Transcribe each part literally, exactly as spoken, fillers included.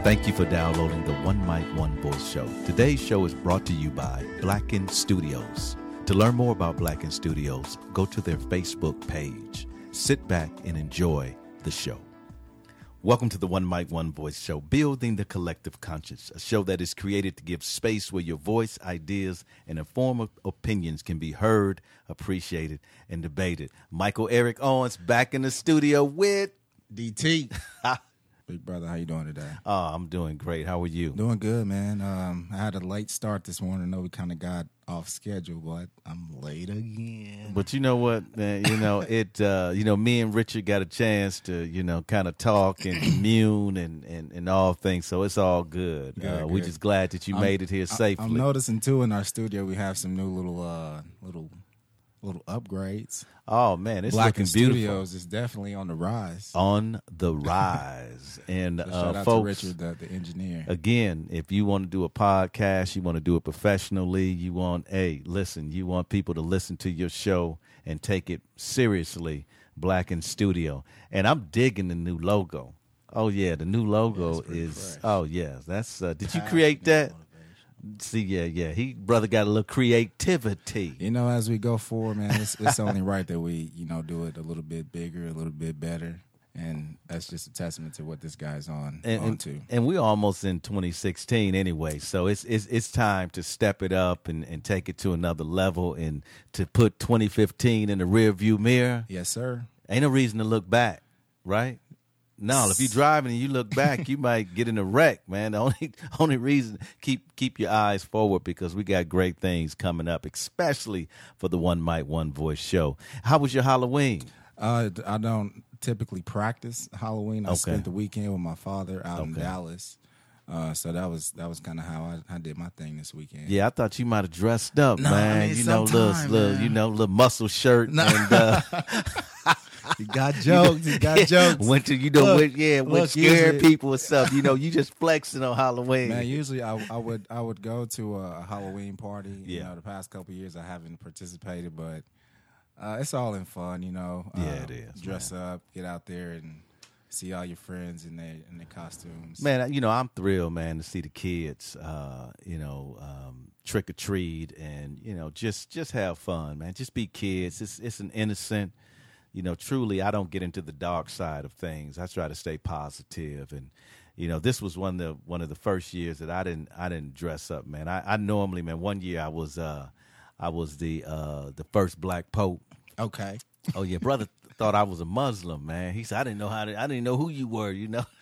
Thank you for downloading the One Mic, One Voice show. Today's show is brought to you by Blacken Studios. To learn more about Blacken Studios, go to their Facebook page. Sit back and enjoy the show. Welcome to the One Mic, One Voice show, Building the Collective Conscience, a show that is created to give space where your voice, ideas, and informed opinions can be heard, appreciated, and debated. Michael Eric Owens back in the studio with D T. Big brother, how you doing today? Oh, I'm doing great. How are you? Doing good, man. Um, I had a late start this morning. I know we kind of got off schedule, but I'm late again. But you know what, man? You know it. Uh, you know, me and Richard got a chance to, you know, kind of talk and commune and, and, and all things. So it's all good. Yeah, uh, good. We're just glad that you I'm, made it here safely. I'm noticing too in our studio we have some new little, uh, little, little upgrades. Oh man, it's Blacken looking beautiful. Studios is definitely on the rise. On the rise, and So uh, shout out folks. to Richard, the, the engineer. Again, if you want to do a podcast, you want to do it professionally, you want, hey, listen, you want people to listen to your show and take it seriously, Blacken Studio. And I'm digging the new logo. Oh, yeah, the new logo Yeah, is, fresh. oh, yeah, that's, uh, did you Passion create and that? motivation. See, yeah, yeah, he, brother got a little creativity. You know, as we go forward, man, it's, it's only right that we, you know, do it a little bit bigger, a little bit better. And that's just a testament to what this guy's on, And, on and, to. and we're almost in twenty sixteen anyway, so it's it's it's time to step it up and, and take it to another level and to put twenty fifteen in the rear view mirror. Yes, sir. Ain't no reason to look back, right? No, if you're driving and you look back, you might get in a wreck, man. The only only reason keep keep your eyes forward because we got great things coming up, especially for the One Mic, One Voice show. How was your Halloween? Uh, I don't typically practice Halloween. I Okay. spent the weekend with my father out in Okay. Dallas. Uh, so that was that was kind of how I, I did my thing this weekend. Yeah, I thought you might have dressed up, No, man. I mean, you know, little, sometime, little, man. you know, little muscle shirt No. and uh, He got jokes. He got jokes. went to, you know, Look, went, yeah, went look, scaring usually- people or something. You know, you just flexing on Halloween. Man, usually I, I would I would go to a Halloween party. You Yeah. know, the past couple of years I haven't participated, but uh, it's all in fun. You know, Yeah, Uh, it is, Dress up, get out there, and see all your friends in their in their costumes. Man, you know, I'm thrilled, man, to see the kids, uh, you know, um, trick or treat and, you know, just just have fun, man. Just be kids. It's it's an innocent, you know, truly, I don't get into the dark side of things. I try to stay positive and, you know, this was one of the one of the first years that I didn't I didn't dress up, man. I, I normally, man, one year I was uh I was the uh the first black pope. Okay. Oh yeah, brother thought I was a Muslim, man. He said I didn't know how to I didn't know who you were, you know.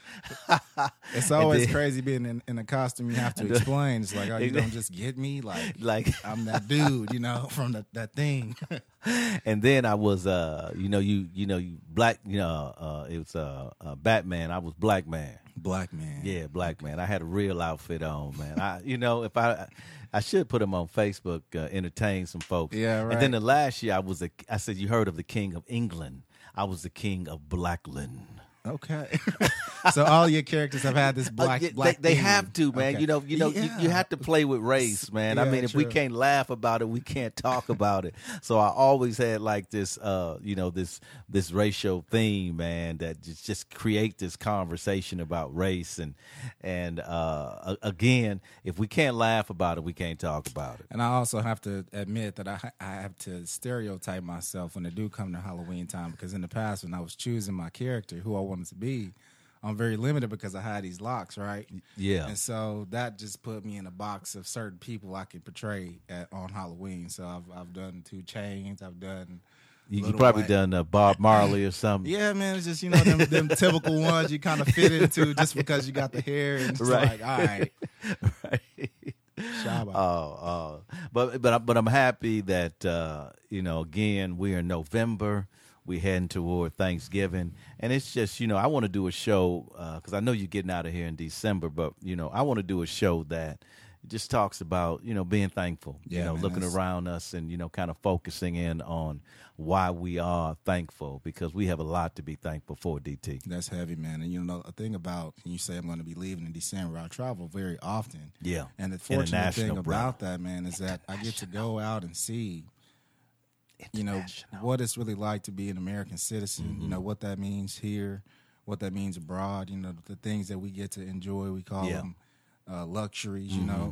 It's And always then- crazy being in, in a costume. You have to explain. It's like, oh, you don't just get me. Like, Like I'm that dude, you know, from that, that thing. and then I was uh you know you you know you black you know uh it was uh, uh Batman. I was Black Man. Black man. Yeah, Black Man. I had a real outfit on, man. I you know if I I should put him on Facebook, uh, entertain some folks. Yeah, And then right. the last year I was a I said you heard of the King of England. I was the King of Blackland. Okay. So all your characters have had this black. Uh, yeah, black they, they theme. have to, man. Okay. You know, you know, you, you Yeah. have to play with race, man. I Yeah, mean, if we true. can't laugh about it, we can't talk about it. So I always had like this, uh, you know, this this racial theme, man, that just just create this conversation about race and and uh, a- again, if we can't laugh about it, we can't talk about it. And I also have to admit that I I have to stereotype myself when it do come to Halloween time, because in the past when I was choosing my character, who I wanted to be, I'm very limited because I had these locks, right? Yeah. And so that just put me in a box of certain people I could portray at, on Halloween. So I've I've done Two Chainz, I've done. You, you Lil probably Wayne. done uh, Bob Marley or something. Yeah, man, it's just, you know, them, them typical ones you kind of fit into just because you got the hair and it's Right. like, all right, Right. Shabba. Oh, oh, but but but I'm happy that uh, you know. Again, we're in November. We're heading toward Thanksgiving, and it's just you know I want to do a show because I know you're getting out of here in December, but you know I want to do a show that just talks about you know being thankful. Yeah, you know, man, looking that's- around us and you know kind of focusing in on why we are thankful because we have a lot to be thankful for. D T. That's heavy, man. And you know, a thing about, you say I'm going to be leaving in December, I travel very often. Yeah, And the fortunate thing International, brother. about that, man, is that I get to go out and see, you know, International. what it's really like to be an American citizen, Mm-hmm. you know, what that means here, what that means abroad. You know, the things that we get to enjoy, we call Yeah. them uh, luxuries. Mm-hmm. You know,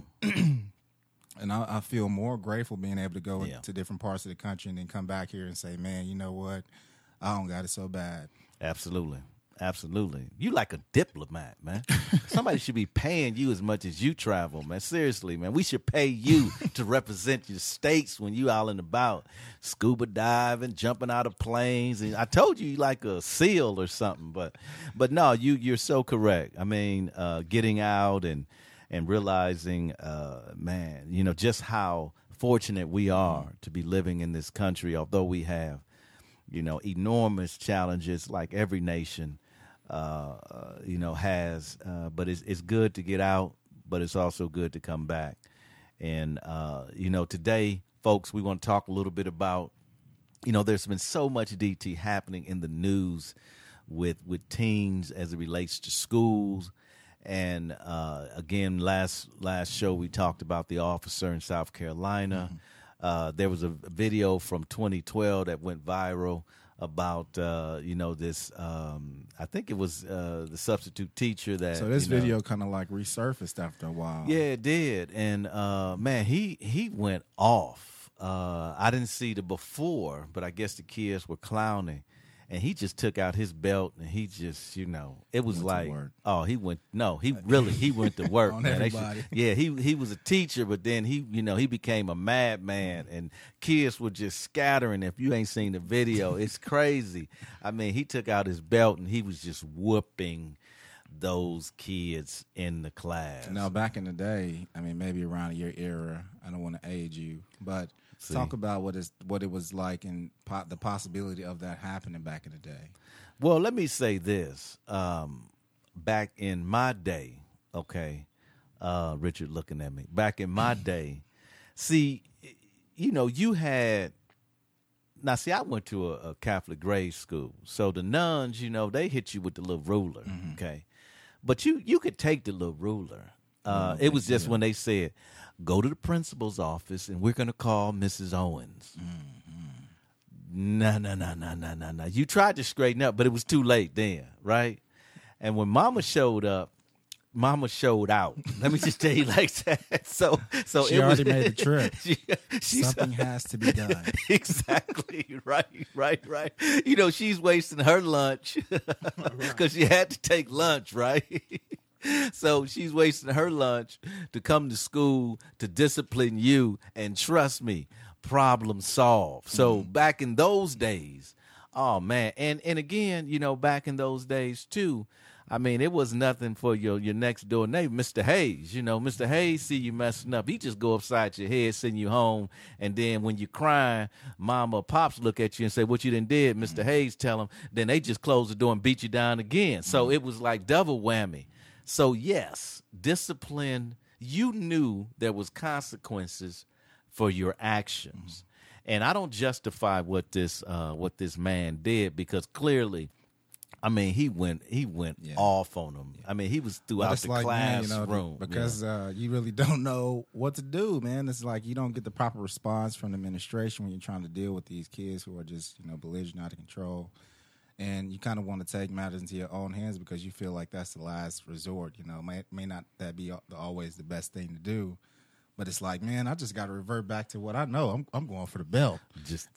and I, I feel more grateful being able to go Yeah. to different parts of the country and then come back here and say, man, you know what, I don't got it so bad. Absolutely. Absolutely. You like a diplomat, man. Somebody should be paying you as much as you travel, man. Seriously, man. We should pay you to represent your states when you out and about, scuba diving, jumping out of planes. And I told you you like a SEAL or something, but but no, you you're so correct. I mean, uh, getting out and and realizing, uh, man, you know, just how fortunate we are to be living in this country, although we have, you know, enormous challenges like every nation, uh, uh, you know, has. Uh, but it's, it's good to get out, but it's also good to come back. And, uh, you know, today, folks, we want to talk a little bit about, you know, there's been so much D T happening in the news with with teens as it relates to schools. And, uh, again, last last show we talked about the officer in South Carolina. Mm-hmm. Uh, there was a video from twenty twelve that went viral about, uh, you know, this, um, I think it was uh, the substitute teacher that. So this you know, video kind of like resurfaced after a while. Yeah, it did. And, uh, man, he, he went off. Uh, I didn't see the before, but I guess the kids were clowning. And he just took out his belt and he just, you know, it was Went to like, work. oh, he went, no, he really, he went to work. On man. They should- everybody. yeah, he he was a teacher, but then he, you know, he became a madman and kids were just scattering. If you ain't seen the video, it's crazy. I mean, he took out his belt and he was just whooping those kids in the class. Now, back in the day, I mean, maybe around your era, I don't want to age you, but See. talk about what is what it was like and po- the possibility of that happening back in the day. Well, let me say this. Um, back in my day, okay, uh, Richard looking at me. Back in my day, see, you know, you had, now see, I went to a, a Catholic grade school. So the nuns, you know, they hit you with the little ruler, Mm-hmm. okay? But you, you could take the little ruler. Uh, it was just when they said, go to the principal's office and we're going to call Missus Owens. No, no, no, no, no, no, no. You tried to straighten up, but it was too late then, right? And when Mama showed up, Mama showed out. Let me just tell you like that. So, so She it already was, made the trip. she, she's Something has to be done. exactly right, right, right. You know, she's wasting her lunch because she had to take lunch, right? So she's wasting her lunch to come to school to discipline you, and trust me, problem solved. So Mm-hmm. back in those days, oh man, and and again, you know, back in those days too, I mean, it was nothing for your your next door neighbor, Mister Hayes. You know, Mister Hayes see you messing up, he just go upside your head, send you home, and then when you're crying, Mama or Pops look at you and say, "What you done did?" Mister Mm-hmm. Hayes tell them, then they just close the door and beat you down again. So Mm-hmm. it was like double whammy. So yes, discipline. You knew there was consequences for your actions, Mm-hmm. and I don't justify what this uh, what this man did, because clearly, I mean, he went he went Yeah. off on him. I mean, he was But throughout it's the like, man, you know, classroom because uh, you really don't know what to do, man. It's like you don't get the proper response from the administration when you're trying to deal with these kids who are just, you know, belligerent, out of control. And you kind of want to take matters into your own hands because you feel like that's the last resort. You know, may may not that be al- always the best thing to do, but it's like, man, I just got to revert back to what I know. I'm I'm going for the belt. just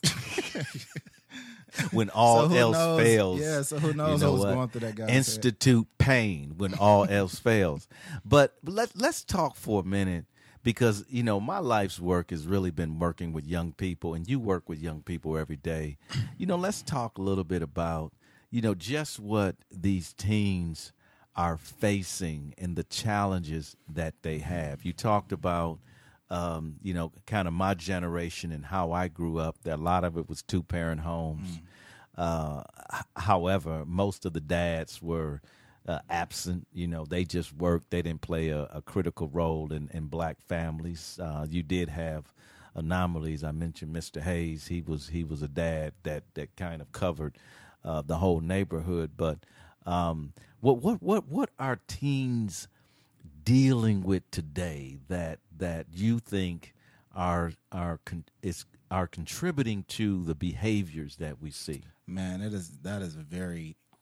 when all So who else knows? fails. Yeah, so who you knows know what's what? going through that guy's head. Institute pain when all else fails. But let let's talk for a minute, because you know my life's work has really been working with young people, and you work with young people every day. You know, let's talk a little bit about, you know, just what these teens are facing and the challenges that they have. You talked about, um, you know, kind of my generation and how I grew up. That a lot of it was two parent homes. Uh, h- however, most of the dads were uh, absent. You know, they just worked. They didn't play a, a critical role in, in black families. Uh, you did have anomalies. I mentioned Mister Hayes. He was he was a dad that that kind of covered uh, the whole neighborhood. But um, what what what what are teens dealing with today that that you think are are con- is are contributing to the behaviors that we see? Man, it is that is a very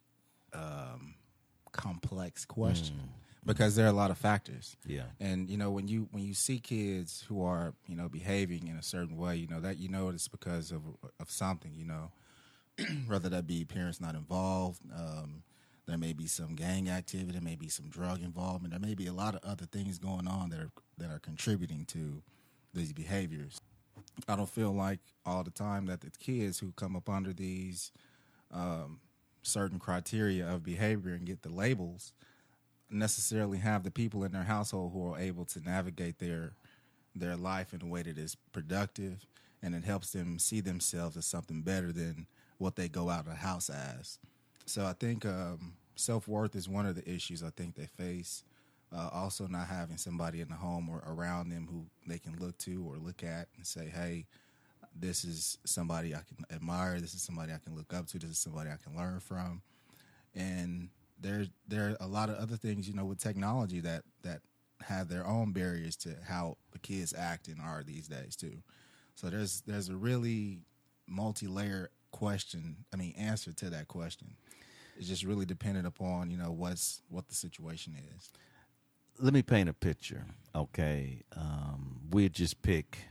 um, complex question mm. because there are a lot of factors. Yeah. And, you know, when you when you see kids who are, you know, behaving in a certain way, you know, that you know it's because of of something, you know, whether that be parents not involved, um, there may be some gang activity, there may be some drug involvement, there may be a lot of other things going on that are that are contributing to these behaviors. I don't feel like all the time that the kids who come up under these um, certain criteria of behavior and get the labels necessarily have the people in their household who are able to navigate their their life in a way that is productive and it helps them see themselves as something better than what they go out of the house as. So I think um, self-worth is one of the issues I think they face. Uh, also not having somebody in the home or around them who they can look to or look at and say, hey, this is somebody I can admire. This is somebody I can look up to. This is somebody I can learn from. And there, there are a lot of other things, you know, with technology that, that have their own barriers to how the kids act and are these days too. So there's there's a really multi-layer question, I mean, answer to that question. It's just really dependent upon, you know, what's what the situation is. Let me paint a picture, okay? Um, we'd just pick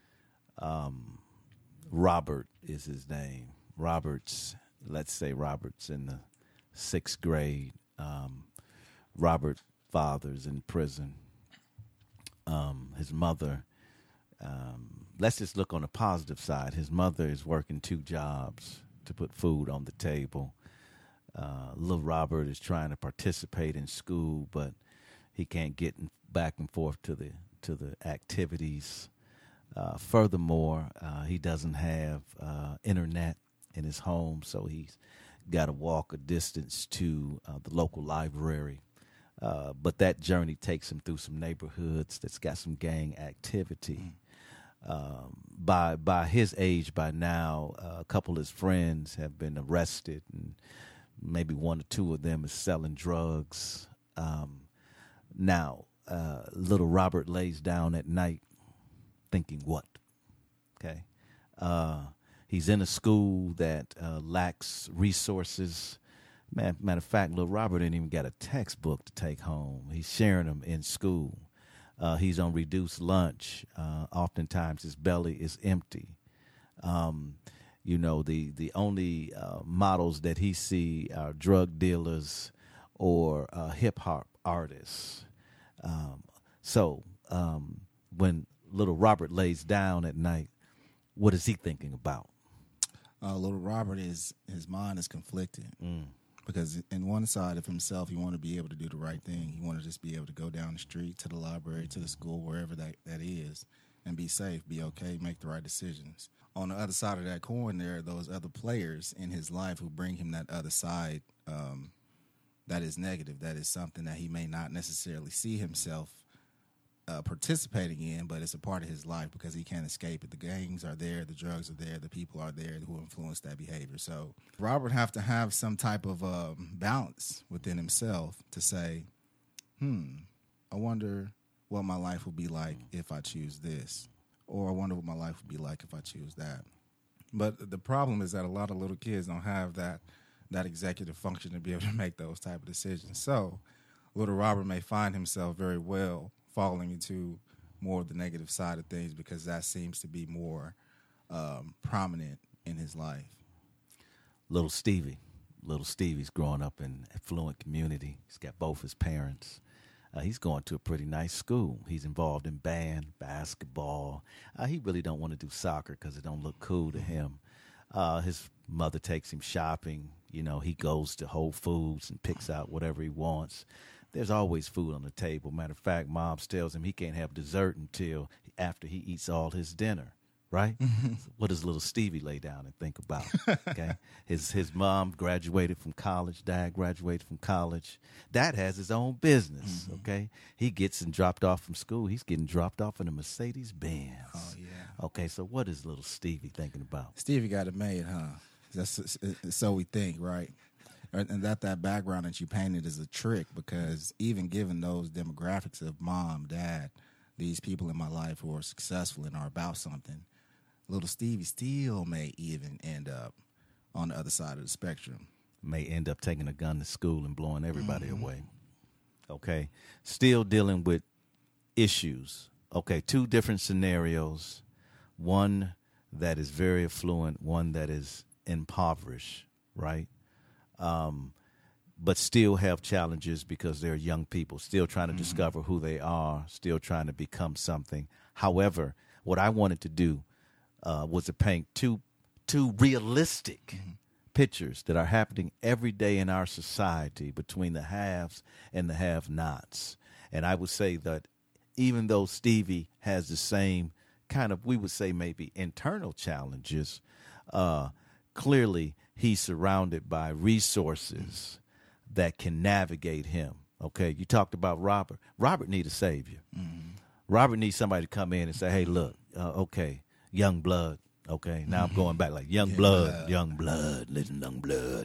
um, Robert is his name. Robert's, let's say Robert's in the sixth grade. Um, Robert father's in prison. Um, his mother, um, let's just look on the positive side. His mother is working two jobs to put food on the table. Uh, little Robert is trying to participate in school, but he can't get back and forth to the to the activities. Uh, furthermore, uh, he doesn't have uh, internet in his home, so he's got to walk a distance to uh, the local library. Uh, but that journey takes him through some neighborhoods that's got some gang activity. Um, by by his age, by now, uh, a couple of his friends have been arrested, and maybe one or two of them is selling drugs. Um, now, uh, little Robert lays down at night thinking what? Okay. Uh, he's in a school that uh, lacks resources. Man, matter of fact, little Robert ain't even got a textbook to take home. He's sharing them in school. Uh, he's on reduced lunch. Uh, oftentimes his belly is empty. Um, you know, the, the only uh, models that he see are drug dealers or uh, hip-hop artists. Um, so um, when little Robert lays down at night, what is he thinking about? Uh, little Robert, is his mind is conflicted. Mm. Because in one side of himself, he want to be able to do the right thing. He want to just be able to go down the street, to the library, to the school, wherever that, that is, and be safe, be okay, make the right decisions. On the other side of that coin, there are those other players in his life who bring him that other side um, that is negative. That is something that he may not necessarily see himself uh, participating in, but it's a part of his life because he can't escape it. The gangs are there, the drugs are there, the people are there who influence that behavior. So Robert have to have some type of um, balance within himself to say, hmm, I wonder what my life will be like if I choose this, or I wonder what my life will be like if I choose that. But the problem is that a lot of little kids don't have that that executive function to be able to make those type of decisions. So little Robert may find himself very well falling into more of the negative side of things because that seems to be more um, prominent in his life. Little Stevie. Little Stevie's growing up in an affluent community. He's got both his parents. Uh, he's going to a pretty nice school. He's involved in band, basketball. Uh, he really don't want to do soccer because it don't look cool to him. Uh, his mother takes him shopping. You know, he goes to Whole Foods and picks out whatever he wants. There's always food on the table. Matter of fact, Mom tells him he can't have dessert until after he eats all his dinner, right? So what does little Stevie lay down and think about? Okay, his his mom graduated from college. Dad graduated from college. Dad has his own business. Mm-hmm. Okay, he gets and dropped off from school. He's getting dropped off in a Mercedes Benz. Oh yeah. Okay, so what is little Stevie thinking about? Stevie got it made, huh? That's so we think, right? And that that background that you painted is a trick because even given those demographics of mom, dad, these people in my life who are successful and are about something, little Stevie still may even end up on the other side of the spectrum. may end up taking a gun to school and blowing everybody mm-hmm. away. Okay. Still dealing with issues. Okay. Two different scenarios. One that is very affluent, one that is impoverished, right? Um, but still have challenges because they're young people, still trying to mm-hmm. discover who they are, still trying to become something. However, what I wanted to do uh, was to paint two two realistic mm-hmm. pictures that are happening every day in our society between the haves and the have-nots. And I would say that even though Stevie has the same kind of, we would say maybe internal challenges, uh, clearly he's surrounded by resources mm-hmm. that can navigate him. Okay, you talked about Robert. Robert needs a savior. Mm-hmm. Robert needs somebody to come in and say, hey, look, uh, okay, young blood. Okay, now I'm going back like young yeah, blood, blood, young blood, listen, young blood.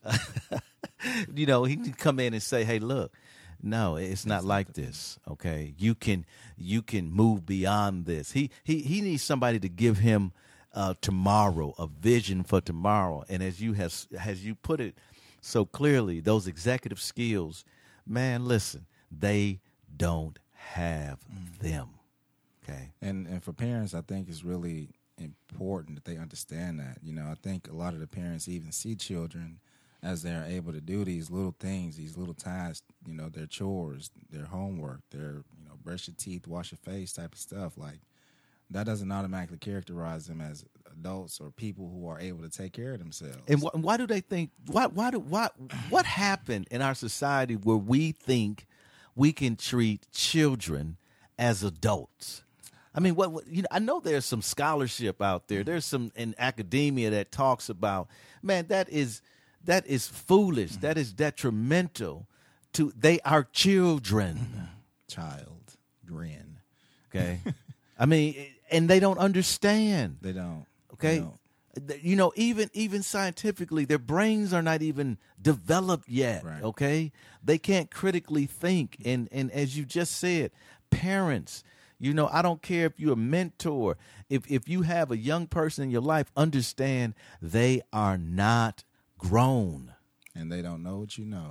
You know, he can come in and say, hey, look, no, it's not like this. Okay, you can you can move beyond this. He he he needs somebody to give him uh, tomorrow, a vision for tomorrow. And as you have as you put it so clearly, those executive skills, man, listen, they don't have mm. them. Okay, and and for parents, I think it's really important that they understand that. You know, I think a lot of the parents even see children as they're able to do these little things, these little tasks, you know, their chores, their homework, their, you know, brush your teeth, wash your face type of stuff. Like, that doesn't automatically characterize them as adults or people who are able to take care of themselves. And wh- why do they think, why, why do, why, what happened in our society where we think we can treat children as adults? I mean, what, what you know? I know there's some scholarship out there. There's some in academia that talks about, man, that is that is foolish. Mm-hmm. That is detrimental to. They are children. Mm-hmm. Child, grin. Okay, I mean, and they don't understand. They don't. Okay, they don't. You know, even even scientifically, their brains are not even developed yet. Right. Okay, they can't critically think, and and as you just said, parents. You know, I don't care if you're a mentor. If if you have a young person in your life, understand they are not grown. And they don't know what you know.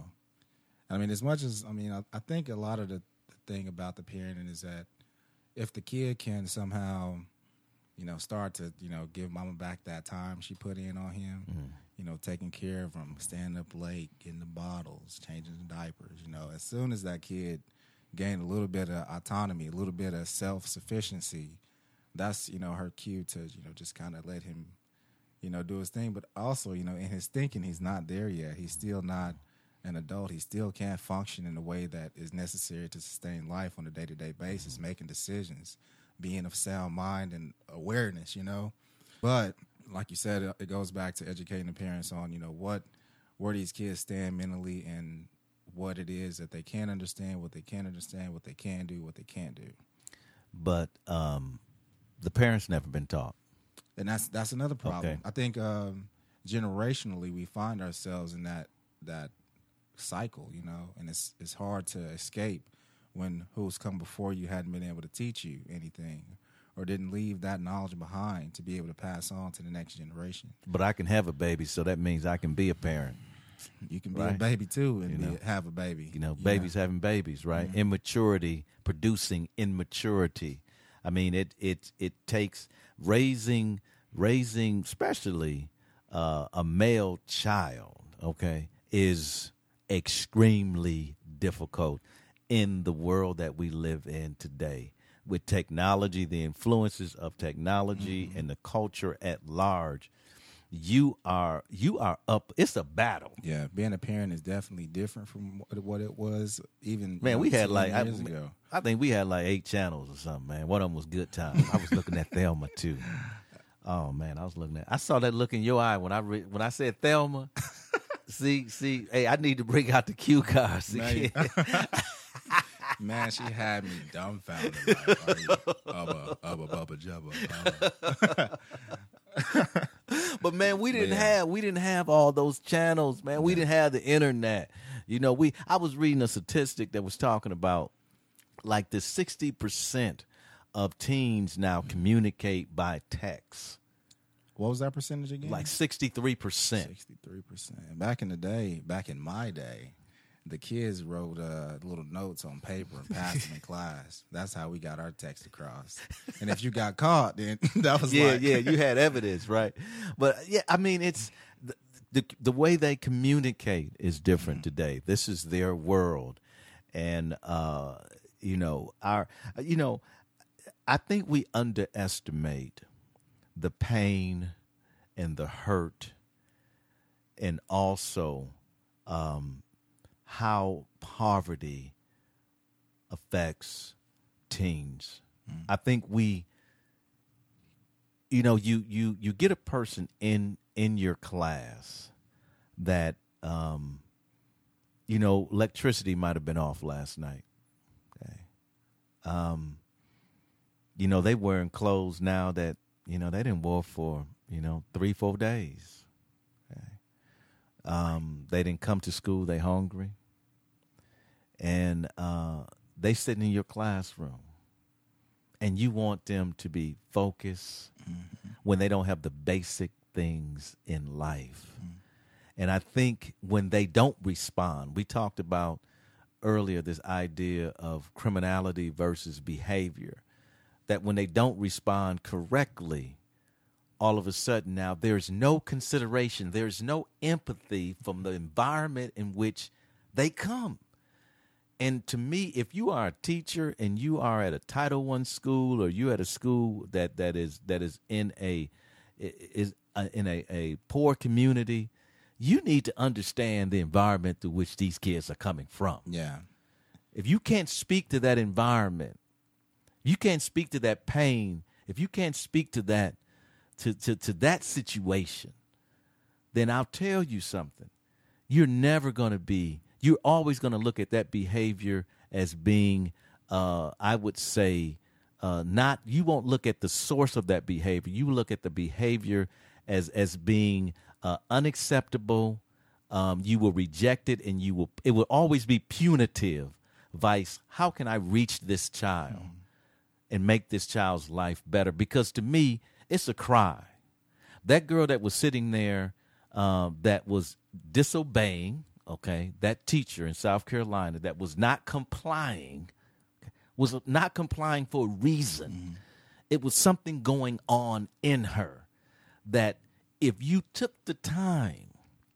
I mean, as much as, I mean, I, I think a lot of the, the thing about the parenting is that if the kid can somehow, you know, start to, you know, give mama back that time she put in on him, mm-hmm. you know, taking care of him, standing up late, getting the bottles, changing the diapers, you know, as soon as that kid gain a little bit of autonomy, a little bit of self-sufficiency, that's, you know, her cue to, you know, just kind of let him, you know, do his thing. But also, you know, in his thinking, he's not there yet. He's still not an adult. He still can't function in a way that is necessary to sustain life on a day-to-day basis, making decisions, being of sound mind and awareness, you know. But like you said, it goes back to educating the parents on, you know, what, where these kids stand mentally and what it is that they can understand, what they can't understand, what they can do, what they can't do. But um, the parents never been taught. And that's that's another problem. Okay. I think um, generationally we find ourselves in that that cycle, you know, and it's it's hard to escape when who's come before you hadn't been able to teach you anything or didn't leave that knowledge behind to be able to pass on to the next generation. But I can have a baby, so that means I can be a parent. You can be right. a baby, too, and you know, be, have a baby. You know, yeah. babies having babies, right? Mm-hmm. Immaturity producing immaturity. I mean, it it it takes raising, raising especially uh, a male child, okay, is extremely difficult in the world that we live in today. With technology, the influences of technology mm-hmm. and the culture at large, you are you are up. It's a battle. Yeah, being a parent is definitely different from what it was even. Man, you know, we had like years I, ago. I think we had like eight channels or something. Man, one of them was Good Times. I was looking at Thelma too. Oh man, I was looking at. I saw that look in your eye when I re, when I said Thelma. see, see, hey, I need to bring out the cue cards again. Man, she had me dumbfounded. Like, are you ubba, ubba, bubba, jubba, ubba. But man, we didn't yeah. have we didn't have all those channels, man. We yeah. didn't have the internet. You know, we I was reading a statistic that was talking about like the sixty percent of teens now communicate by text. What was that percentage again? Like sixty-three percent. sixty-three percent. Back in the day, back in my day, the kids wrote uh, little notes on paper and passed them in class. That's how we got our text across. And if you got caught, then that was yeah, like... yeah, you had evidence, right? But, yeah, I mean, it's the, the, the way they communicate is different mm-hmm. today. This is their world. And, uh, you know, our, you know, I think we underestimate the pain and the hurt and also um, how poverty affects teens. Mm. I think we, you know, you, you, you get a person in, in your class that, um, you know, electricity might have been off last night. Okay. Um, you know, they wearing clothes now that, you know, they didn't wear for, you know, three, four days. Okay. Um, they didn't come to school. They hungry. And uh, they sitting in your classroom. And you want them to be focused mm-hmm. when they don't have the basic things in life. Mm-hmm. And I think when they don't respond, we talked about earlier this idea of criminality versus behavior, that when they don't respond correctly, all of a sudden now there's no consideration, there's no empathy from the environment in which they come. And to me, if you are a teacher and you are at a Title One school or you at a school that, that is that is in a is in a, a poor community, you need to understand the environment through which these kids are coming from. Yeah. If you can't speak to that environment, you can't speak to that pain, if you can't speak to that to, to, to that situation, then I'll tell you something. You're never going to be You're always going to look at that behavior as being, uh, I would say, uh, not. You won't look at the source of that behavior. You look at the behavior as as being uh, unacceptable. Um, you will reject it, and you will. It will always be punitive. Vice. How can I reach this child mm. and make this child's life better? Because to me, it's a cry. That girl that was sitting there, uh, that was disobeying. Okay, that teacher in South Carolina that was not complying, was not complying for a reason. Mm-hmm. It was something going on in her that if you took the time,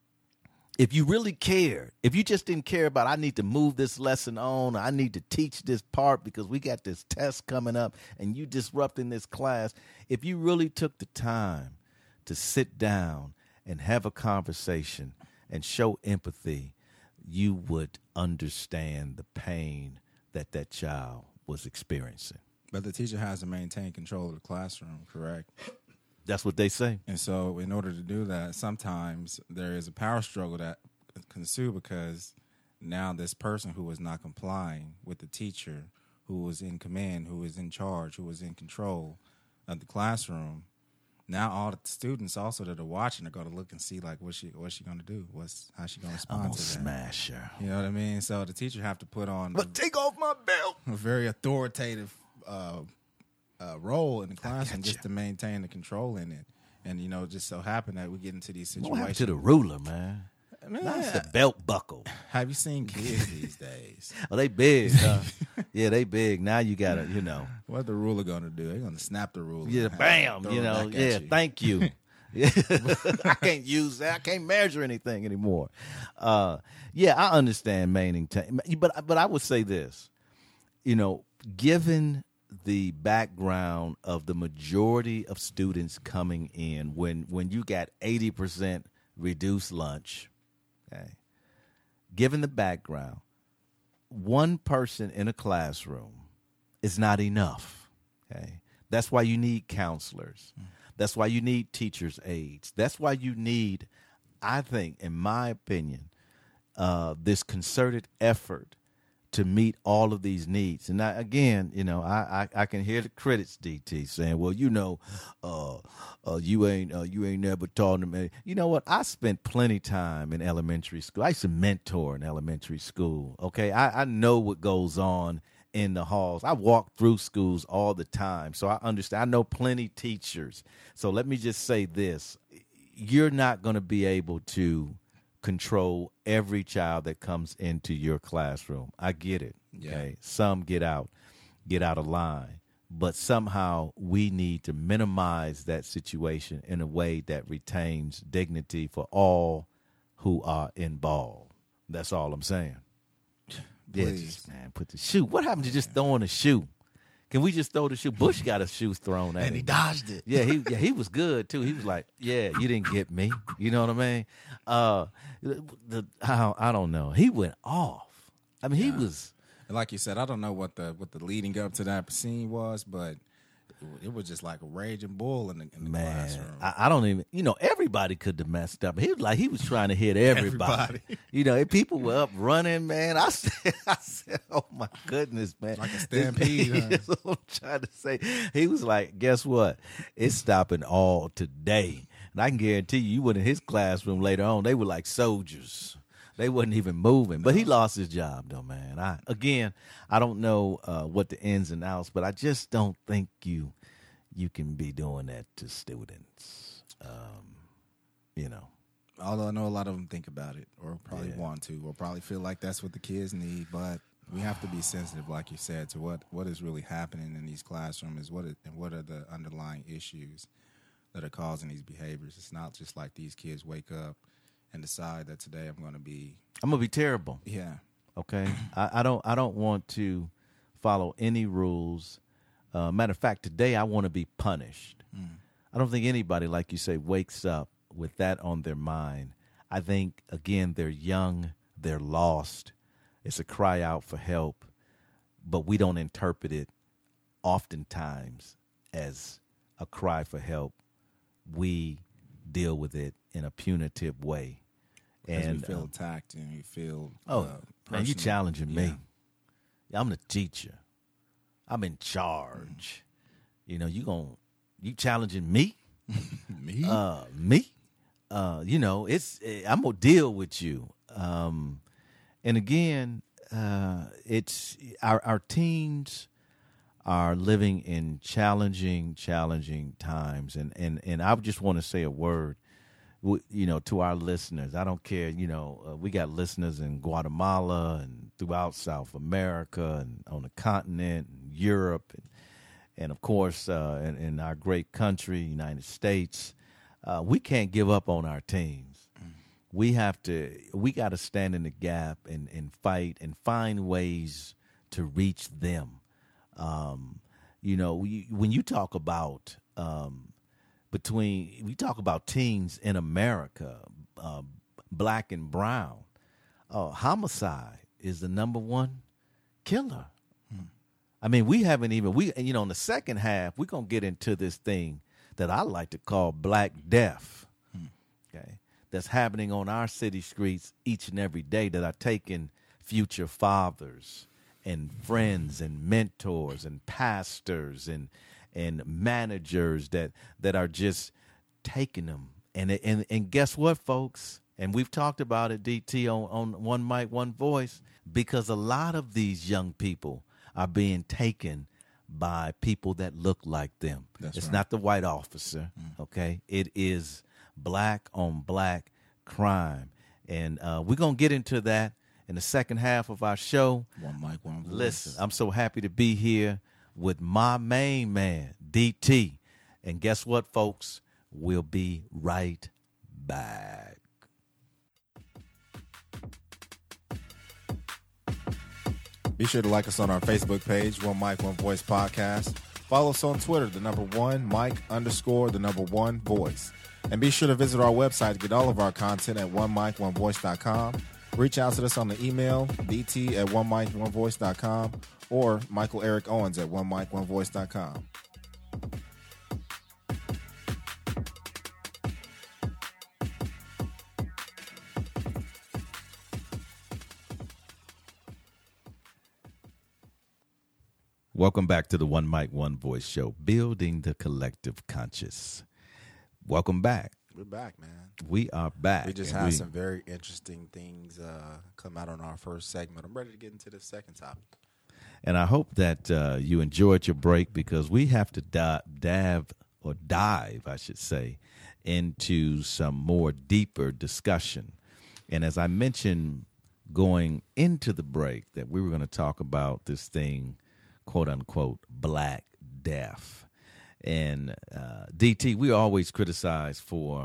if you really cared, if you just didn't care about, I need to move this lesson on, I need to teach this part because we got this test coming up and you disrupting this class, if you really took the time to sit down and have a conversation and show empathy, you would understand the pain that that child was experiencing. But the teacher has to maintain control of the classroom, correct? That's what they say. And so in order to do that, sometimes there is a power struggle that can ensue because now this person who was not complying with the teacher, who was in command, who was in charge, who was in control of the classroom, now all the students also that are watching are going to look and see like what's she what's she going to do, what's how she going to respond I'm to that. Smash her. You know what I mean? So the teacher have to put on but a, take off my belt. A very authoritative uh, uh, role in the classroom just to maintain the control in it. And you know, just so happen that we get into these situations. What happened to the ruler, man? Man, that's the belt buckle. Have you seen kids these days? Oh, they big, huh? Yeah, they big. Now you gotta, you know. What the ruler gonna do? They're gonna snap the ruler. Yeah, bam. You know. Yeah, you. Thank you. Yeah, I can't use that. I can't measure anything anymore. Uh, yeah, I understand maintaining, but but I would say this. You know, given the background of the majority of students coming in, when when you got eighty percent reduced lunch. Okay. Given the background, one person in a classroom is not enough. Okay. That's why you need counselors. Mm. That's why you need teachers' aides. That's why you need, I think, in my opinion, uh, this concerted effort to meet all of these needs. And I, again, you know, I, I, I can hear the critics, D T, saying, "Well, you know, uh, uh, you ain't uh, you ain't never taught them." You know what? I spent plenty time in elementary school. I used to mentor in elementary school. Okay, I, I know what goes on in the halls. I walk through schools all the time, so I understand. I know plenty teachers. So let me just say this. You're not going to be able to control every child that comes into your classroom. I get it. Okay, yeah. Some get out, get out of line. But somehow we need to minimize that situation in a way that retains dignity for all who are involved. That's all I'm saying. Yeah, just, man, put the shoe. What happened to just throwing a shoe? Can we just throw the shoe? Bush got a shoe thrown at him. And he dodged it. Yeah, he yeah, he was good, too. He was like, yeah, you didn't get me. You know what I mean? Uh, the, I, I don't know. He went off. I mean, yeah. he was... Like you said, I don't know what the what the leading up to that scene was, but it, it was just like a raging bull in the, in the Man, classroom. I, I don't even, you know, everybody could have messed up. He was like, he was trying to hit everybody. everybody. You know, people were up running, man. I said, I said, oh my goodness, man. Like a stampede. Huh? That's what I'm trying to say. He was like, guess what? It's stopping all today. And I can guarantee you, you went in his classroom later on, they were like soldiers. They wasn't even moving, but he lost his job, though, man. I again, I don't know uh, what the ins and outs, but I just don't think you you can be doing that to students. Um, you know, although I know a lot of them think about it, or probably Yeah. want to, or probably feel like that's what the kids need. But we have to be sensitive, like you said, to what, what is really happening in these classrooms, what is, and what are the underlying issues that are causing these behaviors. It's not just like these kids wake up and decide that today I'm going to be, I'm gonna be terrible. yeah, Okay, I, I don't I don't want to follow any rules. Uh, matter of fact, today I want to be punished. Mm. I don't think anybody, like you say, wakes up with that on their mind. I think, again, they're young, they're lost. It's a cry out for help, but we don't interpret it oftentimes as a cry for help. We deal with it in a punitive way. Because And we feel um, attacked and we feel, oh, uh, man, you personal. challenging me. Yeah. I'm the teacher. I'm in charge. You know, you gon' you challenging me? Me? Uh, me? Uh, you know, it's I'm gonna deal with you. Um, and again, uh, it's our our teens are living in challenging, challenging times, and and and I just want to say a word, you know, to our listeners. I don't care, you know, uh, we got listeners in Guatemala and throughout South America and on the continent, and Europe, and, and of course, uh, in, in our great country, United States. Uh, we can't give up on our teams. Mm. We have to, we got to stand in the gap and, and fight and find ways to reach them. Um, you know, we, when you talk about um, between, we talk about teens in America, uh, black and brown, uh, homicide is the number one killer. Hmm. I mean, we haven't even, we, you know, in the second half, we're going to get into this thing that I like to call Black Death, hmm. okay, that's happening on our city streets each and every day, that are taking future fathers and friends and mentors and pastors and and managers that that are just taking them. And and and guess what, folks? And we've talked about it, D T, on, on One Mic, One Voice, because a lot of these young people are being taken by people that look like them. That's it's right. not the white officer, mm. okay? It is black on black crime. And uh, we're going to get into that in the second half of our show. One mic, one voice. Listen, I'm so happy to be here with my main man, D T. And guess what, folks? We'll be right back. Be sure to like us on our Facebook page, One Mic, One Voice Podcast. Follow us on Twitter, the number one, Mike underscore, the number one, voice. And be sure to visit our website to get all of our content at one mic one voice dot com. Reach out to us on the email, dt at one mic one voice dot com or Michael Eric Owens at one mic one voice dot com. Welcome back to the One Mic, One Voice show, building the collective conscious. Welcome back. We're back, man. We are back. We just and had we, some very interesting things uh, come out on our first segment. I'm ready to get into the second topic. And I hope that uh, you enjoyed your break, because we have to di- dive or dive, I should say, into some more deeper discussion. And as I mentioned going into the break, that we were going to talk about this thing, quote unquote, Black Death. And uh, D T, we always criticize for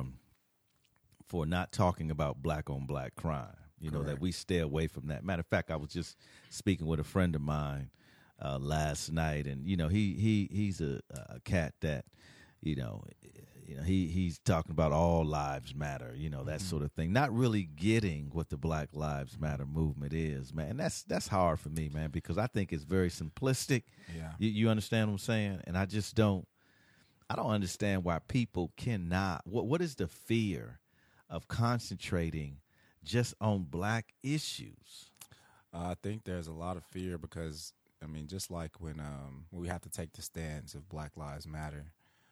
for not talking about black on black crime. You know, Correct. that we stay away from that. Matter of fact, I was just speaking with a friend of mine uh, last night, and you know, he he he's a, a cat that, you know, you know, he he's talking about all lives matter, you know, that mm-hmm. sort of thing. Not really getting what the Black Lives Matter movement is, man. And that's that's hard for me, man, because I think it's very simplistic. Yeah, you, you understand what I'm saying? And I just don't. I don't understand why people cannot. What what is the fear of concentrating just on black issues? uh, I think there's a lot of fear because, I mean, just like when um, we have to take the stance of Black Lives Matter,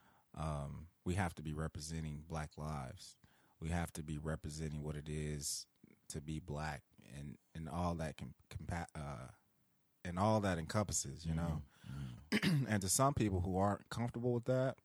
um, we have to be representing black lives. We have to be representing what it is to be black, and, and all that can compa- uh, and all that encompasses, you know. Mm-hmm. And to some people who aren't comfortable with that,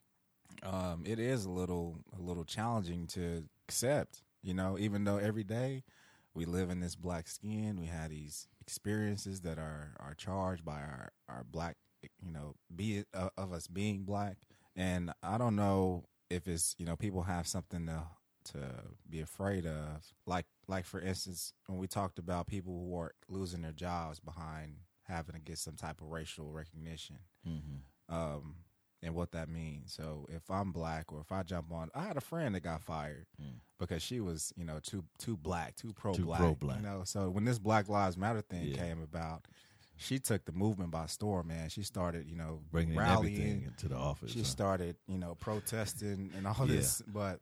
um, it is a little a little challenging to accept. You know, even though every day we live in this black skin, we have these experiences that are, are charged by our, our black, you know, be it uh, of us being black. And I don't know if it's, you know, people have something to to be afraid of. Like, like for instance, when we talked about people who are losing their jobs behind having to get some type of racial recognition. Mm-hmm. Um, and what that means. So if I'm black, or if I jump on, I had a friend that got fired mm. because she was, you know, too too black, too pro black. Too pro black. You know, so when this Black Lives Matter thing yeah. came about, she took the movement by storm, man. She started, you know, bringing rallying everything into the office. She huh? started, you know, protesting and all yeah. this, but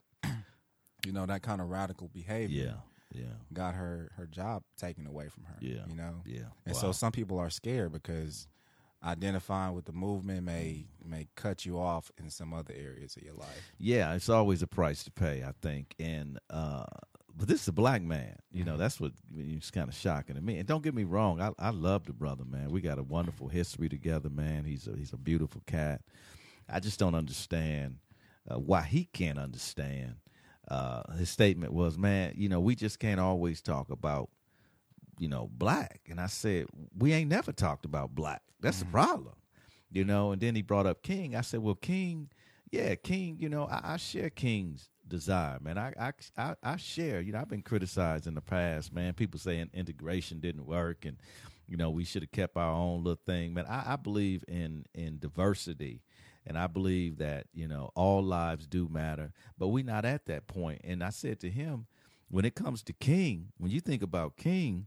you know, that kind of radical behavior. Yeah. Yeah. Got her her job taken away from her. Yeah. You know? Yeah. And wow. so some people are scared because identifying with the movement may may cut you off in some other areas of your life. Yeah, it's always a price to pay, I think. And uh, but this is a black man. You know, that's what it's kind of shocking to me. And don't get me wrong, I, I love the brother, man. We got a wonderful history together, man. He's a, he's a beautiful cat. I just don't understand uh, why he can't understand. Uh, his statement was, man, you know, we just can't always talk about, you know, black. And I said, we ain't never talked about black. That's mm-hmm. the problem, you know. And then he brought up King. I said, well, King, yeah, King, you know, I, I share King's desire, man. I, I, I, I share, you know, I've been criticized in the past, man. People saying integration didn't work and, you know, we should have kept our own little thing. Man, I, I believe in, in diversity. And I believe that, you know, all lives do matter. But we're not at that point. And I said to him, when it comes to King, when you think about King,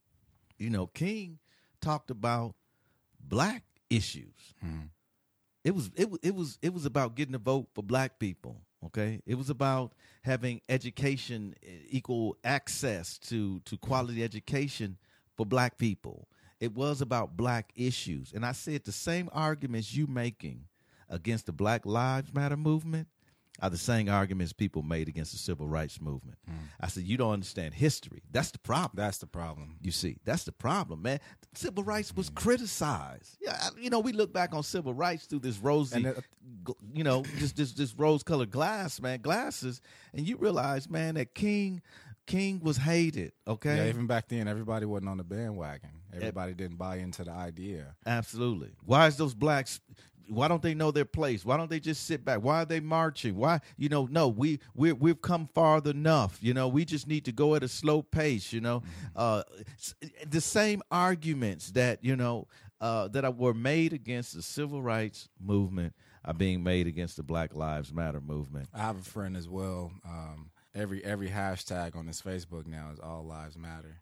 you know, King talked about black issues. Hmm. It was it was it was it was about getting a vote for black people. Okay, it was about having education, equal access to to quality education for black people. It was about black issues, and I said the same arguments you making against the Black Lives Matter movement are the same arguments people made against the civil rights movement. Mm. I said, you don't understand history. That's the problem. That's the problem. You see, that's the problem, man. Civil rights was mm. criticized. Yeah, you know, we look back on civil rights through this rosy, it, you know, just this this rose-colored glass, man, glasses, and you realize, man, that King King was hated, okay? Yeah, even back then, everybody wasn't on the bandwagon. Everybody it, didn't buy into the idea. Absolutely. Why is those blacks... Why don't they know their place? Why don't they just sit back? Why are they marching? Why, you know, no, we, we, we've come farther enough. You know, we just need to go at a slow pace, you know. Mm-hmm. Uh, the same arguments that, you know, uh, that were made against the civil rights movement are being made against the Black Lives Matter movement. I have a friend as well. Um, every every hashtag on his Facebook now is All Lives Matter.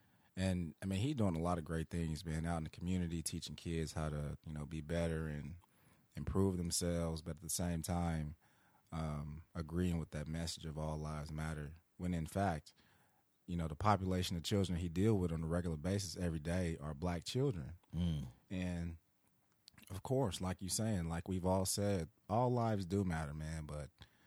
And, I mean, he's doing a lot of great things, man, out in the community, teaching kids how to, you know, be better and improve themselves, but at the same time, um, agreeing with that message of all lives matter, when in fact, you know, the population of children he deal with on a regular basis every day are black children. Mm. And, of course, like you're saying, like we've all said, all lives do matter, man, but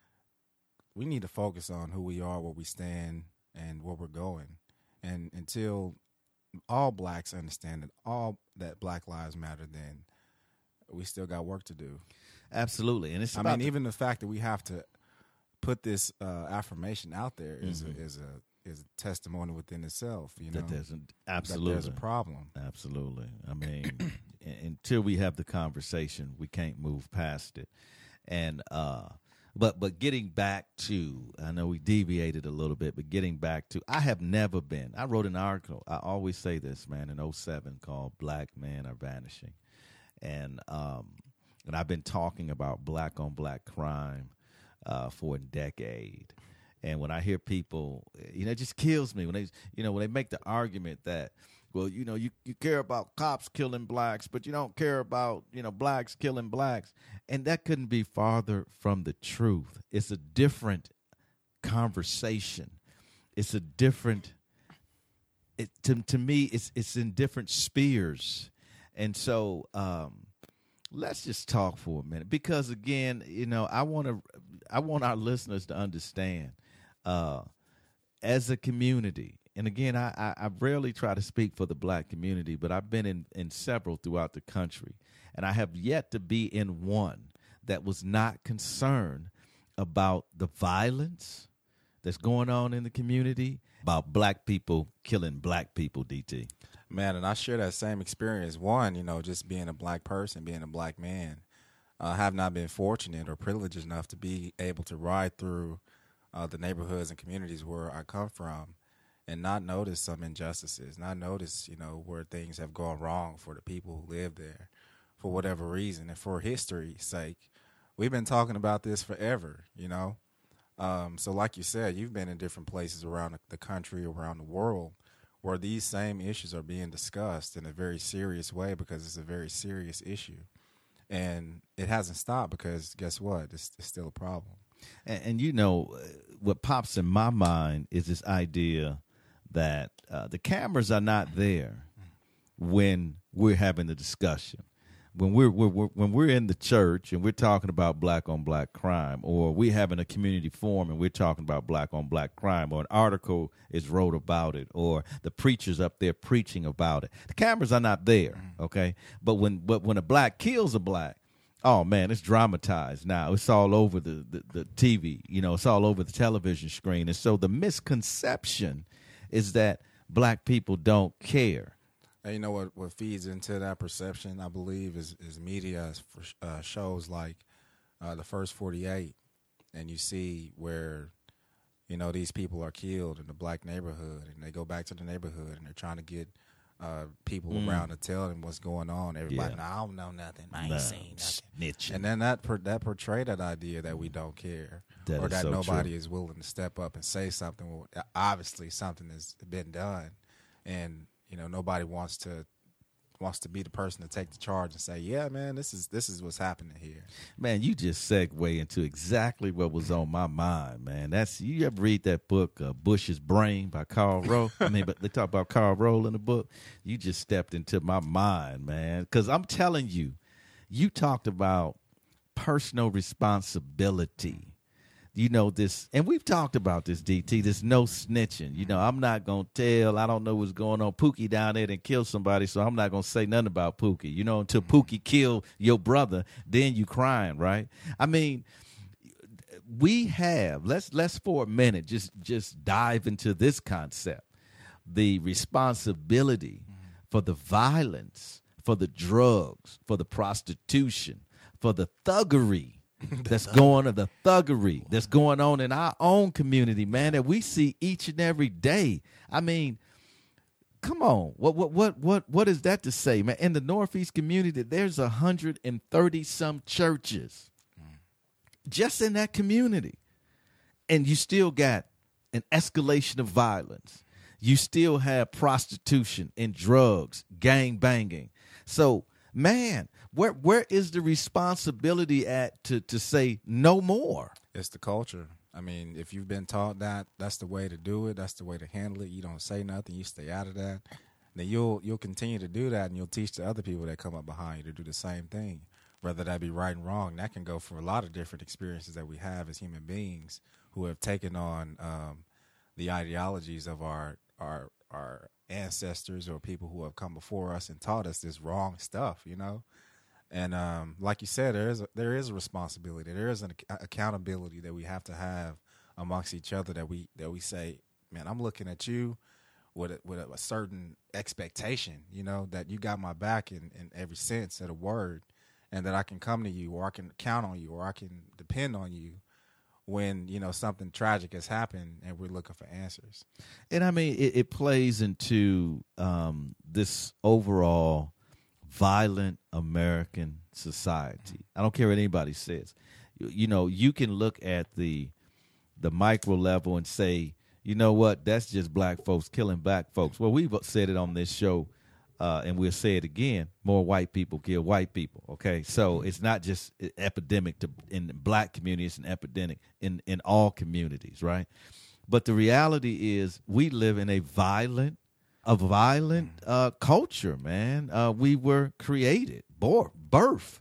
we need to focus on who we are, where we stand, and where we're going. And until all blacks understand that all that Black Lives Matter, then we still got work to do. Absolutely, and it's. I about mean, the, even the fact that we have to put this uh, affirmation out there is Mm-hmm. a, is a is a testimony within itself. You know, that there's an, that absolutely there's a problem. Absolutely. I mean, u- until we have the conversation, we can't move past it. And uh, but but getting back to, I know we deviated a little bit, but getting back to, I have never been. I wrote an article. I always say this, man, in oh seven called "Black Men Are Vanishing," and um, and I've been talking about black on black crime uh, for a decade. And when I hear people, you know, it just kills me when they, you know, when they make the argument that, well, you know, you, you care about cops killing blacks, but you don't care about, you know, blacks killing blacks. And that couldn't be farther from the truth. It's a different conversation. It's a different, it, to, to me, it's it's in different spheres. And so um, let's just talk for a minute, because again, you know, I want to, I want our listeners to understand, uh, as a community, and again, I, I, I rarely try to speak for the black community, but I've been in, in several throughout the country, and I have yet to be in one that was not concerned about the violence that's going on in the community, about black people killing black people, D T. Man, and I share that same experience. One, you know, just being a black person, being a black man. I have not been fortunate or privileged enough to be able to ride through uh, the neighborhoods and communities where I come from and not notice some injustices, not notice, you know, where things have gone wrong for the people who live there for whatever reason. And for history's sake, we've been talking about this forever, you know. Um, so like you said, you've been in different places around the country, around the world, where these same issues are being discussed in a very serious way, because it's a very serious issue. And it hasn't stopped because guess what? It's, it's still a problem. And, and you know, what pops in my mind is this idea that uh, the cameras are not there when we're having the discussion. When we're, we're, we're when we're in the church and we're talking about black on black crime, or we're having a community forum and we're talking about black on black crime, or an article is wrote about it, or the preacher's up there preaching about it, the cameras are not there, okay? But when but when a black kills a black, oh man, it's dramatized now. It's all over the, the, the T V, you know, it's all over the television screen. And so the misconception is that black people don't care. And you know what, what feeds into that perception, I believe, is, is media for uh, shows like uh, The First forty-eight. And you see where, you know, these people are killed in the black neighborhood, and they go back to the neighborhood and they're trying to get uh, people mm. around to tell them what's going on. Everybody, yeah. no, I don't know nothing. I ain't no, seen nothing. Snitching. And then that per, that portray that idea that we don't care, that or that so nobody true. is willing to step up and say something. Well, obviously, something has been done, and you know, nobody wants to wants to be the person to take the charge and say, "Yeah, man, this is this is what's happening here." Man, you just segue into exactly what was on my mind, man. That's you ever read that book, uh, Bush's Brain by Carl Rowe? I mean, but they talk about Carl Rowe in the book. You just stepped into my mind, man, because I'm telling you, you talked about personal responsibility. You know, this, and we've talked about this, D T, this no snitching. You know, I'm not going to tell, I don't know what's going on. Pookie down there and kill somebody, so I'm not going to say nothing about Pookie. You know, until Pookie kill your brother, then you crying, right? I mean, we have, let's, let's for a minute, just, just dive into this concept. The responsibility for the violence, for the drugs, for the prostitution, for the thuggery, that's going on, the thuggery that's going on in our own community, man, that we see each and every day. I mean, come on, what what what what what is that to say, man? In the Northeast community, there's a hundred and thirty some churches just in that community, and you still got an escalation of violence. You still have prostitution and drugs, gang banging. So, man, where where is the responsibility at to, to say no more? It's the culture. I mean, if you've been taught that, that's the way to do it. That's the way to handle it. You don't say nothing. You stay out of that. Then you'll you'll continue to do that, and you'll teach the other people that come up behind you to do the same thing, whether that be right and wrong. That can go for a lot of different experiences that we have as human beings who have taken on um, the ideologies of our our our ancestors or people who have come before us and taught us this wrong stuff, you know. And um, like you said, there is a, there is a responsibility, there is an ac- accountability that we have to have amongst each other. That we that we say, man, I'm looking at you with a, with a, a certain expectation, you know, that you got my back in, in every sense of the word, and that I can come to you, or I can count on you, or I can depend on you when, you know, something tragic has happened and we're looking for answers. And I mean, it, it plays into um, this overall violent American society. I don't care what anybody says. You, you know, you can look at the the micro level and say, you know what, that's just black folks killing black folks. Well, we've said it on this show, uh, and we'll say it again, more white people kill white people, okay? So it's not just an epidemic to, in the black community, it's an epidemic in, in all communities, right? But the reality is we live in a violent, a violent uh, culture, man. Uh, we were created, born, birth.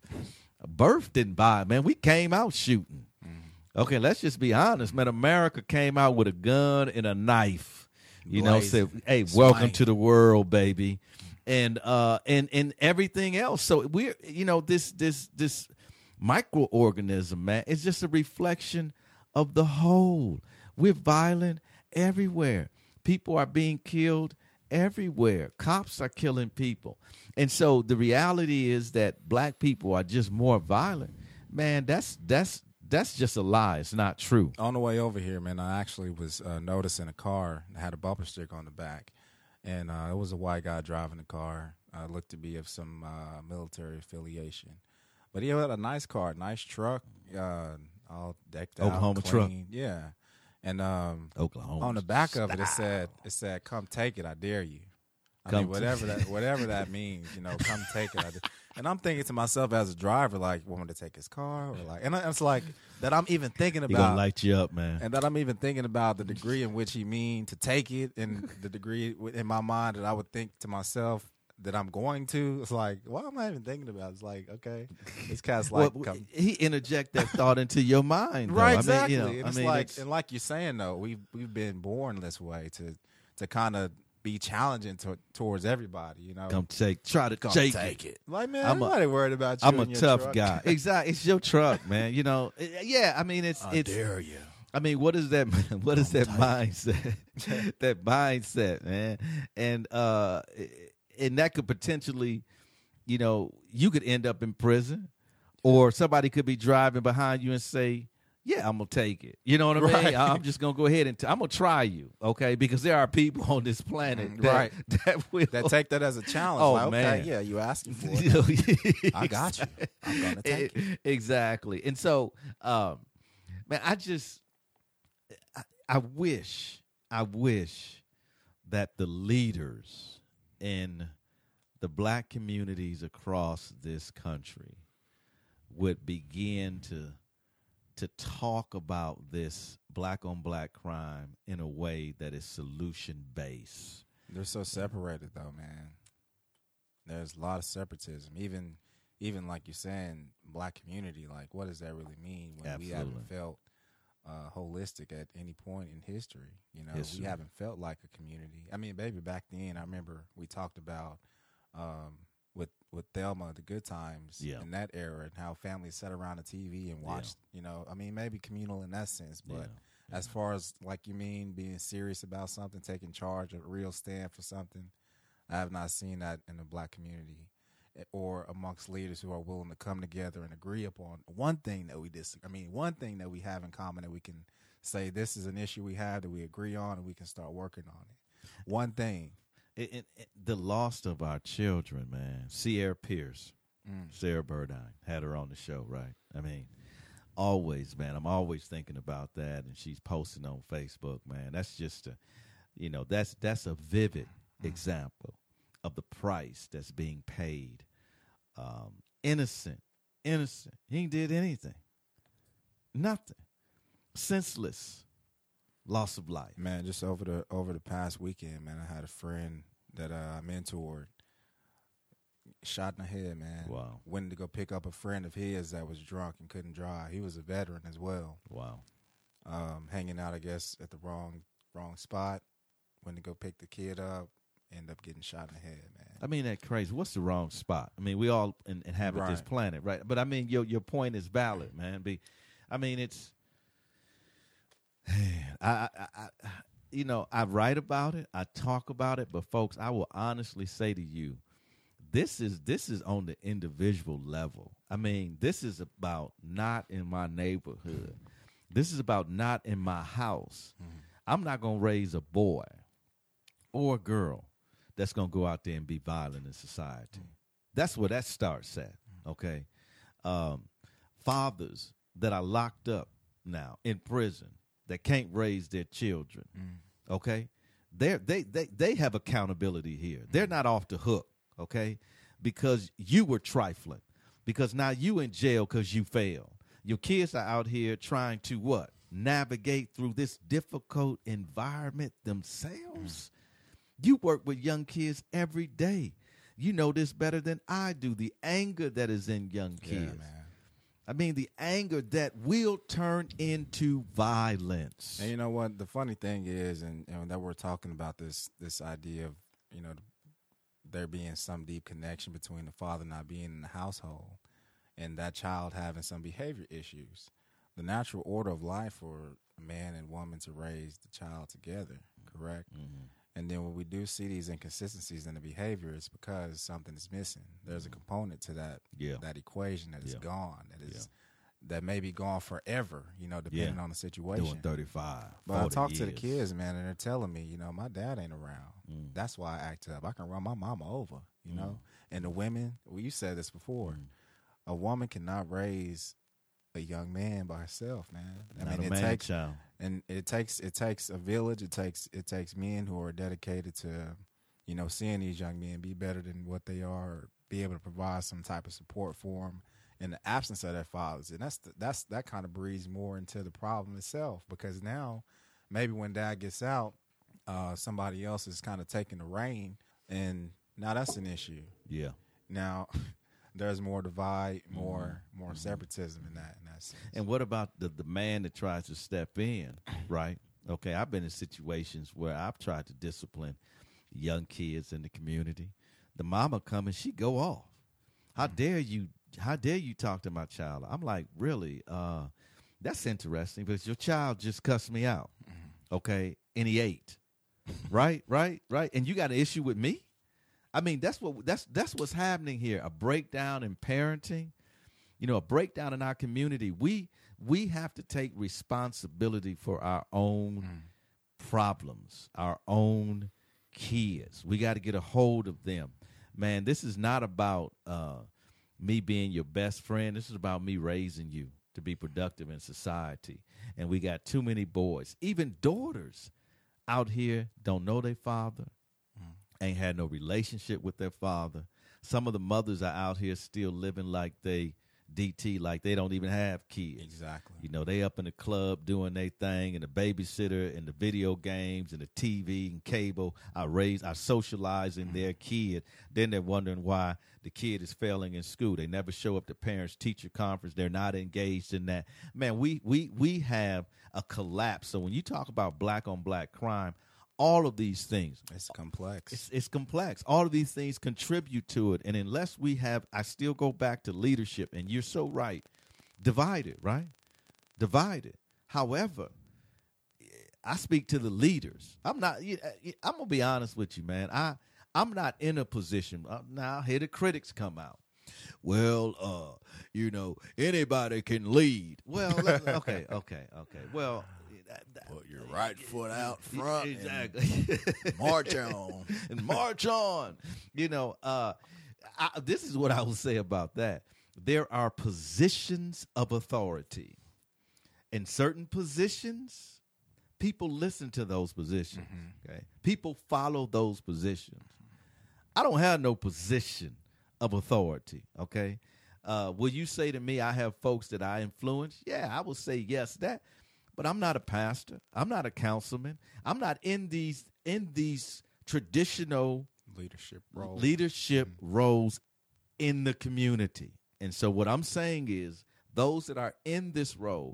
Birth didn't buy, man. We came out shooting. Okay, let's just be honest, man. America came out with a gun and a knife. You know, said, "Hey, welcome to the world, baby," and uh, and and everything else. So we're, you know, this this this microorganism, man, it's just a reflection of the whole. We're violent everywhere. People are being killed everywhere. Cops are killing people, and so the reality is that black people are just more violent. Man, that's that's. That's just a lie. It's not true. On the way over here, man, I actually was uh, noticing a car that had a bumper sticker on the back, and uh, it was a white guy driving the car. Uh, looked to be of some uh, military affiliation, but he had a nice car, nice truck, uh, all decked out, Oklahoma clean. truck. Yeah, and um, Oklahoma. on the back of it, it style. said, "It said, come take it, I dare you." I Come mean, whatever that whatever that means, you know, come take it. I dare. And I'm thinking to myself as a driver, like, want me to take his car, or like, and it's like that I'm even thinking He gonna about, light you up, man. and that I'm even thinking about the degree in which he mean to take it, and the degree in my mind that I would think to myself that I'm going to. It's like, what am I even thinking about? It's like, okay, this cat's like, well, come. he interject that thought into your mind, though. Right? I mean, Exactly. you know, and I it's mean, like, it's- and like you're saying though, we've we've been born this way to to kind of be challenging to, towards everybody, you know. come take, try to Come take, take it. it. Like, man, I'm a- nobody worried about you. I'm a and your tough truck. guy. Exactly. It's your truck, man. You know. Yeah. I mean, it's I it's. dare you. I mean, what is that? What is Come that mindset? that mindset, man. And uh, and that could potentially, you know, you could end up in prison, or somebody could be driving behind you and say, yeah, I'm gonna take it. You know what I mean? Right. I'm just gonna go ahead and t- I'm gonna try you, okay? Because there are people on this planet that, Right. that will That take that as a challenge. Oh, like, okay, man. yeah, you asking for You know, it. I got you. I'm gonna take it. Exactly. And so, um, man, I just, I, I wish, I wish that the leaders in the black communities across this country would begin to to talk about this black on black crime in a way that is solution based. They're so separated though, man. There's a lot of separatism. Even even like you're saying, black community, like what does that really mean when we Absolutely. haven't felt uh, holistic at any point in history? You know, History. we haven't felt like a community. I mean, baby, back then I remember we talked about um, with with Thelma, the good times Yeah. in that era, and how families sat around the T V and watched, you know, I mean, maybe communal in that sense, but Yeah. as far as like you mean being serious about something, taking charge, a real stand for something, I have not seen that in the black community eh, or amongst leaders who are willing to come together and agree upon one thing that we disagree. I mean, one thing that we have in common that we can say this is an issue we have that we agree on and we can start working on it. One thing. It, it, it- the loss of our children, man. Sierra Pierce, Mm. Sarah Burdine, had her on the show, right? I mean, always, man. I'm always thinking about that, and she's posting on Facebook, man. That's just a, you know, that's that's a vivid example of the price that's being paid. Um, innocent, innocent. He ain't did anything, nothing. Senseless, loss of life. Man, just over the over the past weekend, man, I had a friend that uh, I mentored shot in the head, man. Wow. Went to go pick up a friend of his that was drunk and couldn't drive. He was a veteran as well. Wow. Um, hanging out, I guess, at the wrong wrong spot. Went to go pick the kid up, end up getting shot in the head, man. I mean, that crazy. What's the wrong spot? I mean, we all in, inhabit Right. this planet, right? But I mean, your your point is valid, man. Be, I mean, it's, I, I, I, you know, I write about it, I talk about it, but folks, I will honestly say to you, this is this is on the individual level. I mean, this is about not in my neighborhood. This is about not in my house. Mm-hmm. I'm not gonna raise a boy or a girl that's going to go out there and be violent in society. Mm. That's where that starts at, okay? Um, fathers that are locked up now in prison that can't raise their children, mm. okay? They're, they they they have accountability here. Mm. They're not off the hook, okay? Because you were trifling. Because now you in jail because you failed. Your kids are out here trying to what? Navigate through this difficult environment themselves. Mm. You work with young kids every day. You know this better than I do, the anger that is in young kids. Yeah, man. I mean, the anger that will turn into violence. And you know what? The funny thing is, and, and that we're talking about this this idea of, you know, there being some deep connection between the father not being in the household and that child having some behavior issues. The natural order of life for a man and woman to raise the child together, correct? Mm-hmm. And then when we do see these inconsistencies in the behavior, it's because something is missing. There's a component to that yeah. that equation that is yeah. gone, that is yeah. that may be gone forever, you know, depending yeah. on the situation. Doing thirty-five, But I talk years. to the kids, man, and they're telling me, you know, my dad ain't around. Mm. That's why I act up. I can run my mama over, you mm. know. And the women, well, you said this before, mm. a woman cannot raise a young man by herself, man. I Not mean, a it man takes child. And it takes it takes a village. It takes it takes men who are dedicated to, you know, seeing these young men be better than what they are, or be able to provide some type of support for them in the absence of their fathers. And that's the, that's that kind of breeds more into the problem itself, because now maybe when dad gets out, uh, somebody else is kind of taking the reign, and now that's an issue. Yeah. Now there's more divide, more mm-hmm. more separatism in that in that sense. And what about the, the man that tries to step in, right? Okay, I've been in situations where I've tried to discipline young kids in the community. The mama come and she go off. How mm-hmm. dare you? How dare you talk to my child? I'm like, really? Uh, that's interesting, because your child just cussed me out, mm-hmm. okay, and he ate, right, right, right, and you got an issue with me? I mean, that's what that's that's what's happening here. A breakdown in parenting, you know, a breakdown in our community. We we have to take responsibility for our own mm. problems, our own kids. We got to get a hold of them. Man, this is not about uh, me being your best friend. This is about me raising you to be productive in society. And we got too many boys, even daughters, out here don't know their father. Ain't had no relationship with their father. Some of the mothers are out here still living like they D T, like they don't even have kids. Exactly. You know, they up in the club doing their thing, and the babysitter and the video games and the T V and cable are raised, are socializing mm-hmm. their kid. Then they're wondering why the kid is failing in school. They never show up to parents' teacher conference. They're not engaged in that. Man, we we we have a collapse. So when you talk about black on black crime, all of these things. It's complex. It's, it's complex. All of these things contribute to it. And unless we have, I still go back to leadership, and you're so right, divided, right? Divided. However, I speak to the leaders. I'm not, I'm going to be honest with you, man. I, I'm not in a position. Uh, now, here the critics come out. Well, uh, you know, anybody can lead. Well, okay, okay, okay. Well, put your right foot out front. Exactly. And march on. And march on. You know, uh, I, this is what I will say about that. There are positions of authority. In certain positions, people listen to those positions. Mm-hmm. Okay, people follow those positions. I don't have no position of authority. Okay, uh, will you say to me, I have folks that I influence? Yeah, I will say yes, that. But I'm not a pastor. I'm not a councilman. I'm not in these in these traditional leadership roles. leadership mm-hmm. roles in the community. And so what I'm saying is, those that are in this role,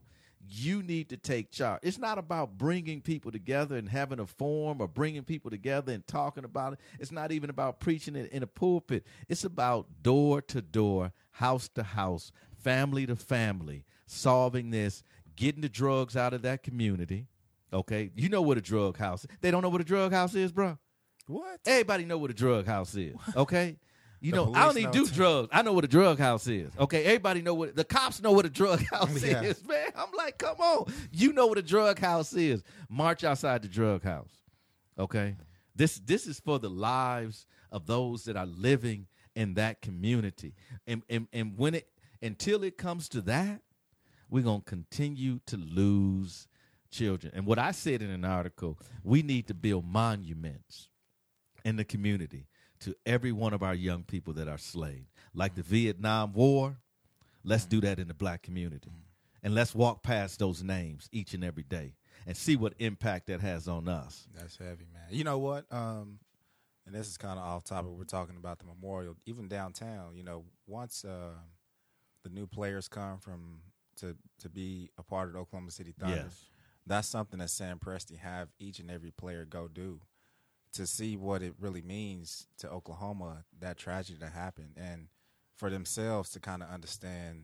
you need to take charge. It's not about bringing people together and having a forum or bringing people together and talking about it. It's not even about preaching it in a pulpit. It's about door to door, house to house, family to family, solving this, getting the drugs out of that community. Okay, you know what a drug house is. They don't know what a drug house is, bro. What? Everybody know what a drug house is. Okay. You The know, I don't even do too. drugs. I know what a drug house is. Okay, everybody know what the cops know what a drug house Yeah. is, man. I'm like, come on, you know what a drug house is. March outside the drug house. Okay, this this is for the lives of those that are living in that community, and and and when it until it comes to that, we're gonna continue to lose children. And what I said in an article, we need to build monuments in the community to every one of our young people that are slaves. Like the Vietnam War, let's do that in the black community. And let's walk past those names each and every day and see what impact that has on us. That's heavy, man. You know what? Um, and this is kind of off topic. We're talking about the memorial, even downtown. You know, once uh, the new players come from to to be a part of the Oklahoma City Thunder, Yes. that's something that Sam Presti have each and every player go do to see what it really means to Oklahoma, that tragedy that happened, and for themselves to kind of understand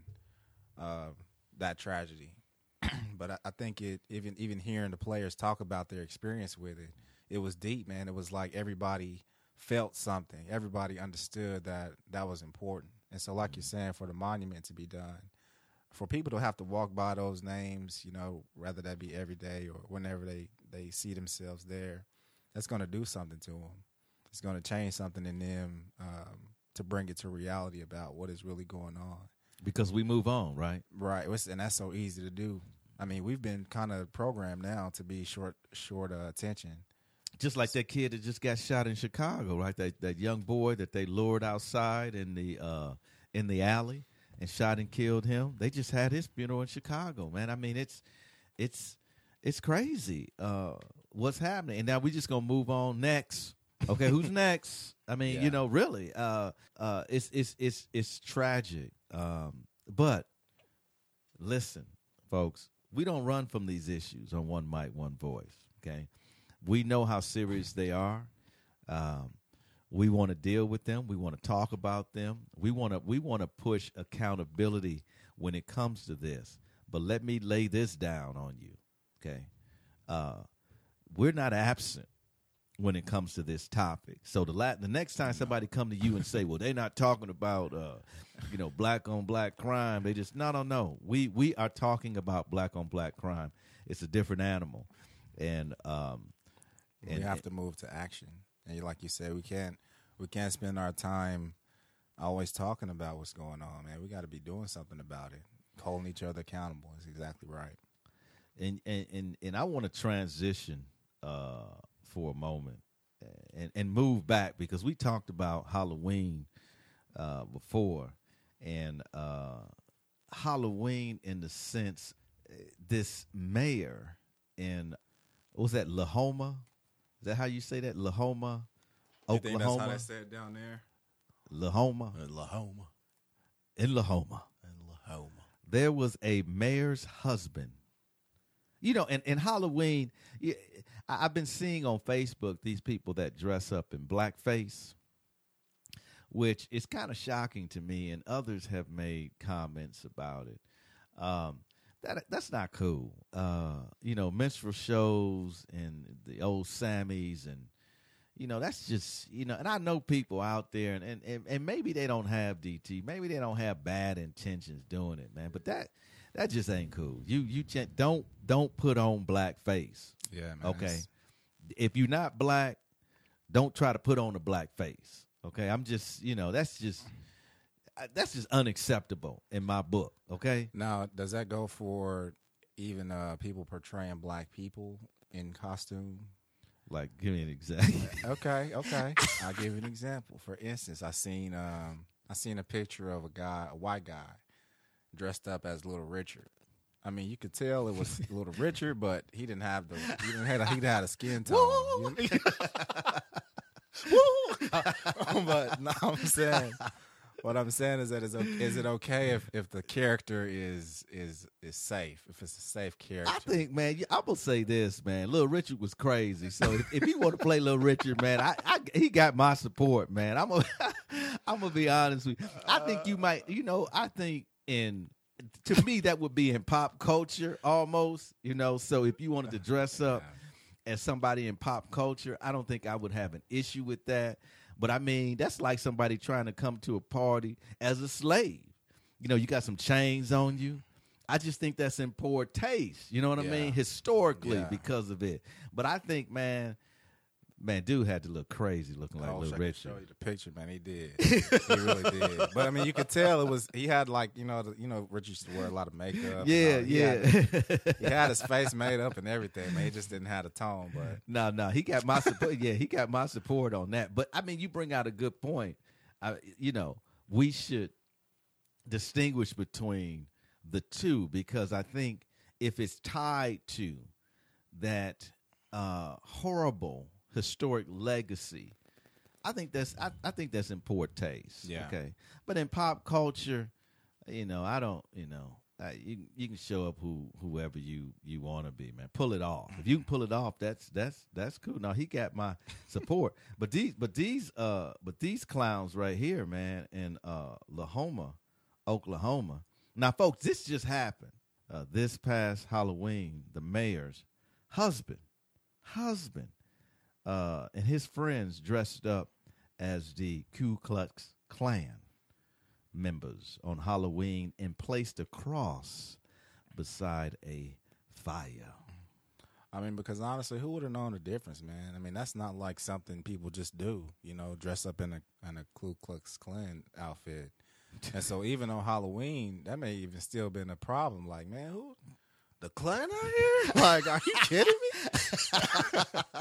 uh, that tragedy. But I, I think it even even hearing the players talk about their experience with it, it was deep, man. It was like everybody felt something. Everybody understood that that was important. And so, like you're saying, for the monument to be done, for people to have to walk by those names, you know, whether that be every day or whenever they, they see themselves there, that's going to do something to them. It's going to change something in them um, to bring it to reality about what is really going on. Because we move on, right? Right, It's- and that's so easy to do. I mean, we've been kind of programmed now to be short, short uh, attention. Just like that kid that just got shot in Chicago, right? That that young boy that they lured outside in the uh, in the alley and shot and killed him. They just had his funeral in Chicago, man. I mean, it's it's it's crazy uh, what's happening. And now we're just gonna move on next. Okay, who's next? I mean, Yeah. you know, really, uh, uh, it's it's it's it's tragic. Um, but listen, folks, we don't run from these issues on One Mic, One Voice. Okay, we know how serious they are. Um, we want to deal with them. We want to talk about them. We want to we want to push accountability when it comes to this. But let me lay this down on you. Okay, uh, we're not absent when it comes to this topic. So the la- the next time somebody come to you and say, well, they're not talking about, uh, you know, black on black crime. They just, no, no, no. We, we are talking about black on black crime. It's a different animal. And, um, We and have to move to action. And like you said, we can't we can't spend our time always talking about what's going on, man. We got to be doing something about it. Holding each other accountable is exactly right. and, and, and, and I want to transition, uh, for a moment and, and move back because we talked about Halloween uh, before and uh, Halloween in the sense uh, this mayor in, what was that, Lahoma? Is that how you say that? Lahoma, You think that's how Oklahoma? they said down there? Lahoma, Lahoma. in Lahoma. In Lahoma. There was a mayor's husband. You know, and, and Halloween, yeah, I- I've been seeing on Facebook these people that dress up in blackface, which is kind of shocking to me, and others have made comments about it. Um, that that's not cool. Uh, you know, minstrel shows and the old Sammys, and you know, that's just, you know, and I know people out there, and, and, and, and maybe they don't have D T, maybe they don't have bad intentions doing it, man, but that that just ain't cool. You you just don't don't put on blackface. Yeah, man. Okay, It's- if you're not black, don't try to put on a black face. Okay, I'm just, you know, that's just that's just unacceptable in my book. Okay, Now, does that go for even uh, people portraying black people in costume? like give me an example. Okay, okay. I'll give you an example. For instance, I seen um, I seen a picture of a guy, a white guy, dressed up as Little Richard. I mean, you could tell it was Little Richard, but he didn't have the he didn't have a, he didn't have a skin tone. You know? But no, I'm saying, What I'm saying is that is is it okay if, if the character is is is safe, if it's a safe character? I think, man, I'm gonna say this, man. Little Richard was crazy, so if, if you want to play Little Richard, man, I, I he got my support, man. I'm gonna I'm gonna be honest with you. I think you might, you know, I think in to me that would be in pop culture almost, you know. So if you wanted to dress up as somebody in pop culture, I don't think I would have an issue with that. But I mean, that's like somebody trying to come to a party as a slave. You know, you got some chains on you. I just think that's in poor taste. You know what yeah. I mean? Historically, yeah. because of it. But I think, man, man, dude had to look crazy looking like oh, Little Richard. Show you the picture, man. He did. He really did. But I mean, you could tell it was. He had like you know, the, you know, Richard used to wear a lot of makeup. Yeah, he yeah. Had, he had his face made up and everything. Man, he just didn't have the tone. But no, no, he got my support. Yeah, he got my support on that. But I mean, you bring out a good point. I, you know, we should distinguish between the two because I think if it's tied to that uh, horrible historic legacy, I think that's I, I think that's in poor taste. Yeah. Okay. But in pop culture, you know, I don't, you know, I, you you can show up who whoever you you want to be, man. Pull it off. If you can pull it off, that's that's that's cool. Now he got my support. but these but these uh but these clowns right here, man, in uh Lahoma, Oklahoma. Now, folks, this just happened. Uh, this past Halloween, the mayor's husband, husband, uh, and his friends dressed up as the Ku Klux Klan members on Halloween and placed a cross beside a fire. I mean, because honestly, who would have known the difference, man? I mean, that's not like something people just do, you know, dress up in a in a Ku Klux Klan outfit. And so even on Halloween, that may even still been a problem. Like, man, who the Klan out here? Like, are you kidding me?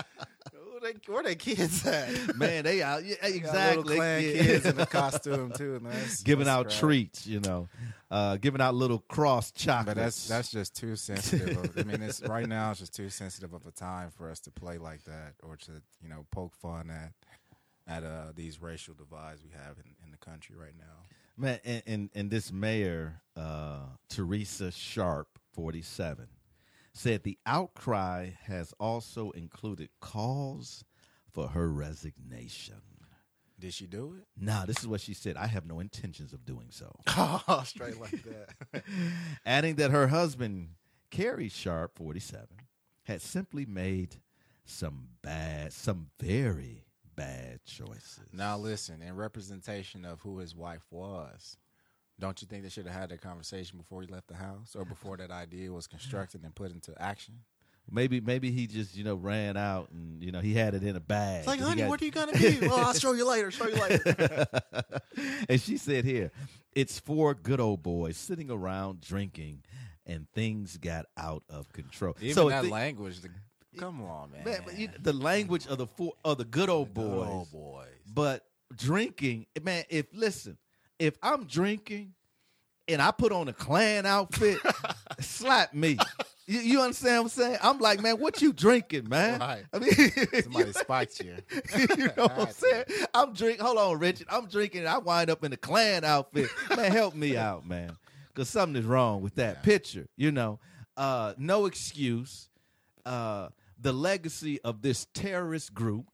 who they, where they kids at? Man, they out yeah, exactly. Got little Klan yeah. kids in the costume too. Man. That's, giving that's out great. treats, you know, uh, giving out little cross chocolates. But that's that's just too sensitive. Of, I mean, it's right now it's just too sensitive of a time for us to play like that or to you know poke fun at at uh, these racial divides we have in, in the country right now. Man, and, and, and this mayor, uh, Teresa Sharp, forty-seven, said the outcry has also included calls for her resignation. Did she do it? Nah, this is what she said. I have no intentions of doing so. Oh, straight like that. Adding that her husband, Kerry Sharp, forty-seven, had simply made some bad, some very bad choices. Now listen, in representation of who his wife was, don't you think they should have had that conversation before he left the house or before that idea was constructed and put into action? Maybe maybe he just, you know, ran out and, you know, he had it in a bag. It's like, He honey, got- what are you going to be? Well, I'll show you later, show you later. And she said here, it's four good old boys sitting around drinking and things got out of control. Even so that the, language, the, come on, man. man, but you, the language of the four of the good old Good boys. old boys. But drinking, man, if listen, if I'm drinking and I put on a Klan outfit, slap me. You, you understand what I'm saying? I'm like, man, what you drinking, man? Right. I mean, Somebody spiked you. you know what I'm saying? I'm drink. Hold on, Richard. I'm drinking. And I wind up in a Klan outfit. Man, help me out, man, because something is wrong with that Yeah. picture. You know, uh, no excuse. Uh, the legacy of this terrorist group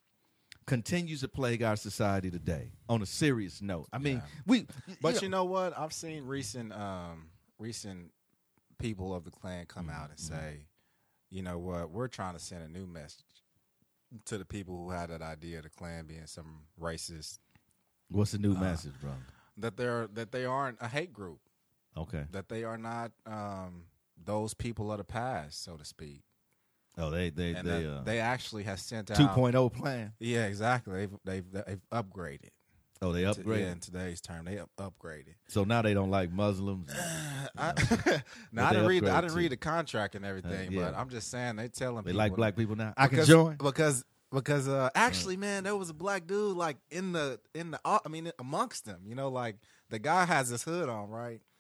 continues to plague our society today. On a serious note, I mean, Yeah. we. But you know what? I've seen recent um, recent people of the Klan come out and say, you know what? We're trying to send a new message to the people who had that idea of the Klan being some racist, What's the new Uh, message, brother? that they're that they aren't a hate group, Okay. that they are not um, those people of the past, so to speak. Oh, they they And they that uh, they actually have sent out two point oh plan. Yeah, exactly. They've they've they've upgraded. Oh, they To- upgraded. yeah, in today's term, they up, upgraded. So now they don't like Muslims. I, But now I they didn't read. I upgraded didn't too. read the contract and everything, Uh, yeah. but I'm just saying they telling They people like black people now. I can because, join. because because uh, actually, man, there was a black dude like in the in the uh, I mean amongst them. You know, like the guy has his hood on, right?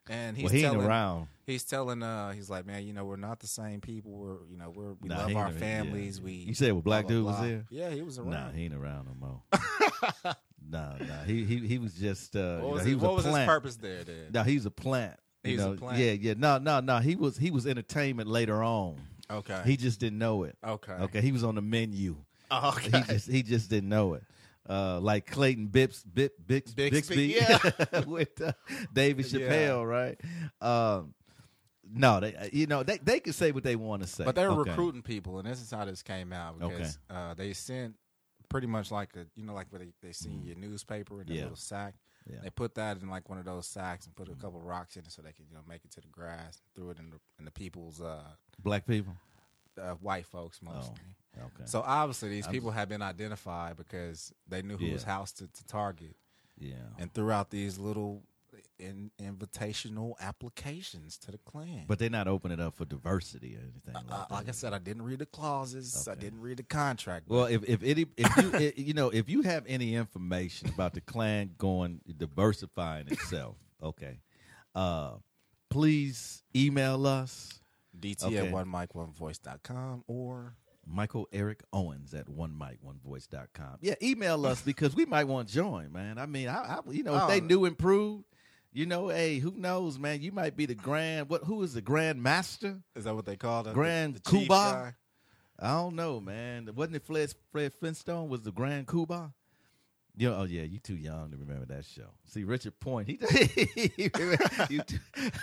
And he's well, he telling, ain't around. He's telling, uh, he's like, man, you know, we're not the same people. We're, you know, we're we Nah, love he our ain't- families. yeah. We. You said well, black blah, dude blah, was blah. there? Yeah, he was around. Nah, he ain't around no more. nah, nah. He he he was just. Uh, What you was, know, his, he was what a was his plant. purpose there? Then No, he's a plant. You He's a know? plant. Yeah, yeah. No, no, no. He was he was entertainment later on. okay, He just didn't know it. okay, Okay, he was on the menu. Oh, okay. He just he just didn't know it. Uh, like Clayton Bips, Bip, Bix, Bixby, Bixby, yeah. with uh, David Yeah. Chappelle, right? Um, no, they you know they they can say what they want to say, But they were Okay. recruiting people, and this is how this came out because Okay. uh, they sent pretty much like a you know like where they they see your newspaper in a Yeah. little sack. Yeah. They put that in like one of those sacks and put a couple rocks in it so they could you know make it to the grass. Threw it in the in the people's uh, Black people. uh, white folks mostly. Okay. So obviously these I'm people have been identified because they knew Yeah. whose house to, to target yeah. and threw out these little in, invitational applications to the Klan. But they're not opening it up for diversity or anything like uh, that. like I said, I didn't read the clauses. I Okay. didn't read the contract. but- Well, if if any, if you it, you know if you have any information about the Klan going diversifying itself, okay, uh, please email us D T Okay. at one mic one voice dot com or Michael Eric Owens at one mic one voice dot com. Yeah, email us because we might want to join, man. I mean, I, I you know if they Oh. new improved, you know, hey, who knows, man? You might be the grand. What? Who is the grand master? is that what they call it? Grand the, the chief Kuba? guy? I don't know, man. Wasn't it Fred, Fred Flintstone was the Grand Kuba? You oh yeah, you too young to remember that show. See, Richard Point, he, you too,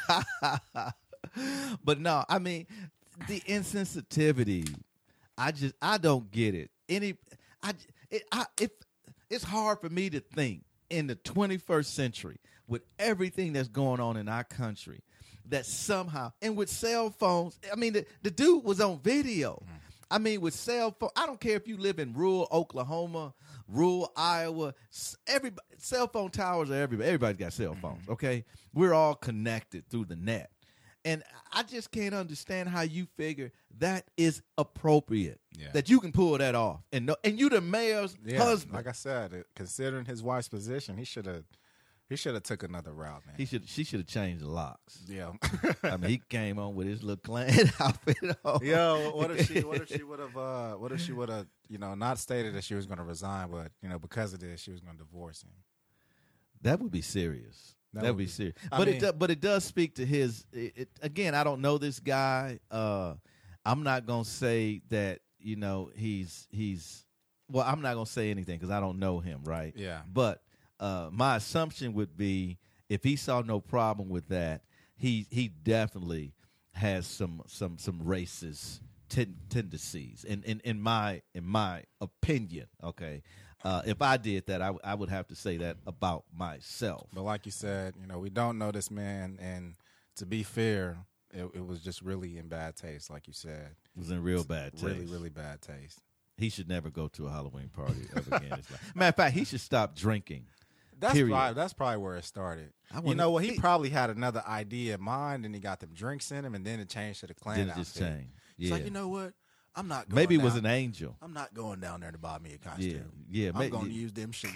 but no, I mean the insensitivity. I just I don't get it. Any I it I it it's hard for me to think in the twenty-first century with everything that's going on in our country that somehow and with cell phones. I mean the, the dude was on video. I mean, with cell phone, I don't care if you live in rural Oklahoma, rural Iowa. s- Everybody, cell phone towers are everybody. Everybody's got cell phones. Okay, we're all connected through the net, and I just can't understand how you figure that is appropriate. Yeah. That you can pull that off, and no, and you the mayor's Yeah, husband. like I said, it- considering his wife's position, he should have he should have took another route, man. he should, she should have changed the locks. yeah. I mean, he came on with his little Klan outfit on. Yo, what if she? What if she would have? Uh, what if she would have? You know, not stated that she was going to resign, but you know, because of this, she was going to divorce him. That would be serious. That That would would be be- serious. I But it mean- do, but it does speak to his. It, it, again, I don't know this guy. Uh, I'm not gonna say that you know he's he's. Well, I'm not gonna say anything because I don't know him, right? Yeah. But uh, my assumption would be if he saw no problem with that, he he definitely has some some some racist ten, tendencies. In, in in my in my opinion, okay. Uh, if I did that, I, w- I would have to say that about myself. But like you said, you know, we don't know this man, and to be fair, it, it was just really in bad taste, like you said. It was in real bad taste. Really, really bad taste. He should never go to a Halloween party ever again. in his life. Matter of fact, he should stop drinking. That's Period. probably that's probably where it started. I You wonder- know what? He, he- probably had another idea in mind, and he got them drinks in him, and then it changed to the Klan Then it just outfit. changed. It's Yeah. like, you know what? I'm not. Going Maybe it was down- an angel. I'm not going down there to buy me a Yeah, costume. yeah. I'm may- going to yeah. use them shoes.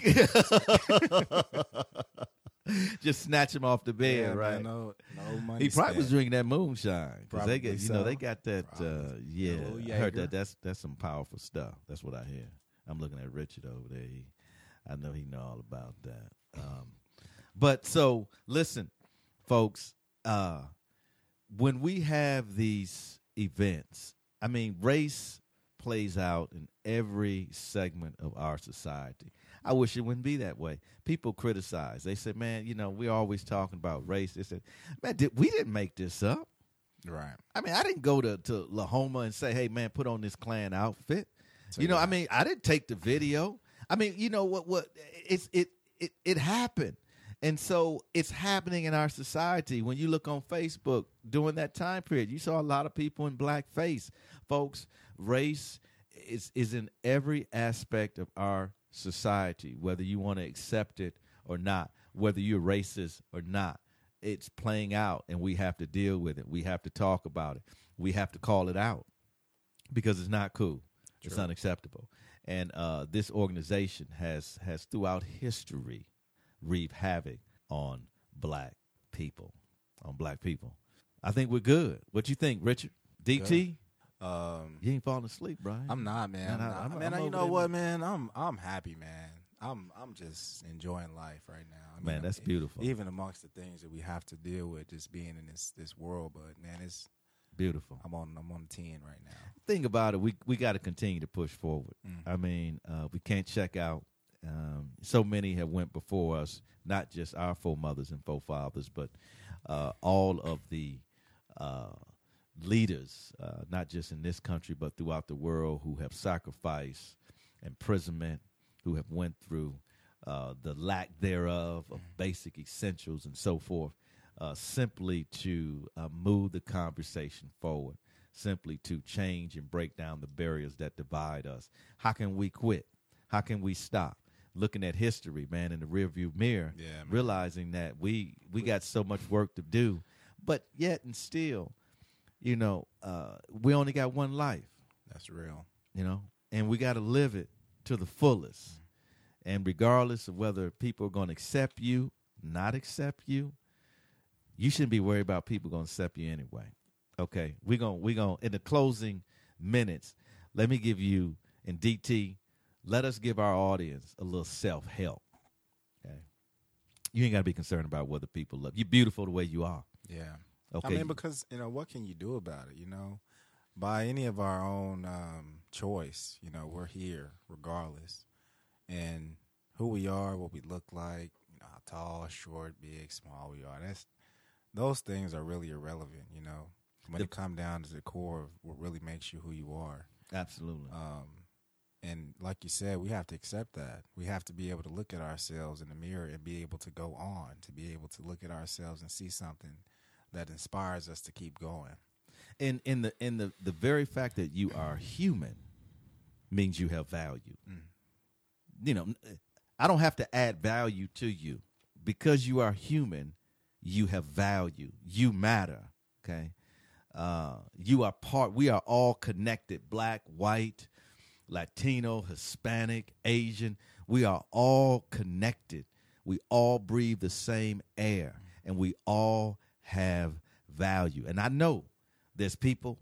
Just snatch him off the bed, Yeah, right? man, no, no money. He probably was spent. drinking that moonshine because they Probably get, you know, so. they got that. Uh, Probably. yeah, A little I heard Jaeger. that. That's that's some powerful stuff. That's what I hear. I'm looking at Richard over there. He, I know he know all about that. Um, but so listen, folks. Uh, when we have these events, I mean, race plays out in every segment of our society. I wish it wouldn't be that way. People criticize. They say, man, you know, we're always talking about race. They said, man, did, we didn't make this up. Right. I mean, I didn't go to, to Lahoma and say, hey, man, put on this Klan outfit. So you know, yeah. I mean, I didn't take the video. I mean, you know what? What it's it it it happened, and so it's happening in our society. When you look on Facebook during that time period, you saw a lot of people in blackface. Folks, race is is in every aspect of our society, whether you want to accept it or not, whether you're racist or not. It's playing out, and we have to deal with it. We have to talk about it. We have to call it out because it's not cool. It's True. unacceptable. And uh, this organization has has throughout history wreaked havoc on black people. on black people. I think we're good. What you think, Richard? D T? Um, You ain't falling asleep, Brian. I'm not, man. Man, I'm I- not. I'm- man, I'm you over know there, what, man? I'm I'm happy, man. I'm I'm just enjoying life right now. I Man, mean, that's e- beautiful. Even amongst the things that we have to deal with, just being in this this world. But man, it's Beautiful. I'm on I'm on ten right now. Think about it. We we got to continue to push forward. Mm. I mean, uh, we can't check out. Um, so many have went before us, not just our foremothers and forefathers, but uh, all of the uh, leaders, uh, not just in this country but throughout the world, who have sacrificed imprisonment, who have went through uh, the lack thereof of basic essentials and so forth, uh, simply to uh, move the conversation forward, simply to change and break down the barriers that divide us. How can we quit? How can we stop? Looking at history, man, in the rearview mirror, Yeah, man. realizing that we we got so much work to do, but yet and still, you know, uh, we only got one life, That's real. you know, and we got to live it to the fullest. And regardless of whether people are going to accept you, not accept you, you shouldn't be worried about people going to accept you anyway. Okay, we're going we going in the closing minutes, let me give you, and D T, let us give our audience a little self-help. Okay, you ain't got to be concerned about whether people love you. You're beautiful the way you are. Yeah. Okay, I mean, because you know, what can you do about it? You know, by any of our own um, choice, you know, we're here regardless, and who we are, what we look like, you know, how tall, short, big, small we are. That's those things are really irrelevant. You know, when The- it come down to the core of what really makes you who you are. absolutely. Um, and like you said, we have to accept that. We have to be able to look at ourselves in the mirror and be able to go on, to be able to look at ourselves and see something that inspires us to keep going. And in the in the the very fact that you are human means you have value. Mm. You know, I don't have to add value to you. Because you are human, you have value. You matter. Okay, uh, you are part. We are all connected. Black, white, Latino, Hispanic, Asian. We are all connected. We all breathe the same air, and we all have value. And I know there's people,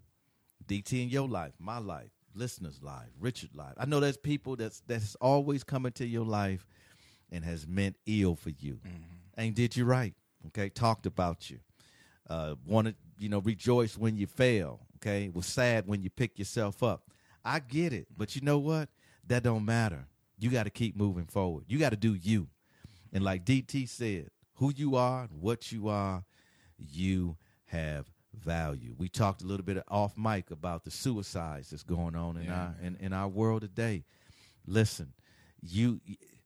D T, in your life, my life, listeners' life, Richard's life. I know there's people that's that's always come into your life and has meant ill for you. Mm-hmm. Ain't did you right, okay? Talked about you. Uh, wanted, you know, rejoice when you fail, okay? Was sad when you pick yourself up. I get it, but you know what? That don't matter. You got to keep moving forward. You got to do you. And like D T said, who you are, what you are, you have value. We talked a little bit off mic about the suicides that's going on in Yeah, our in, in our world today. Listen, you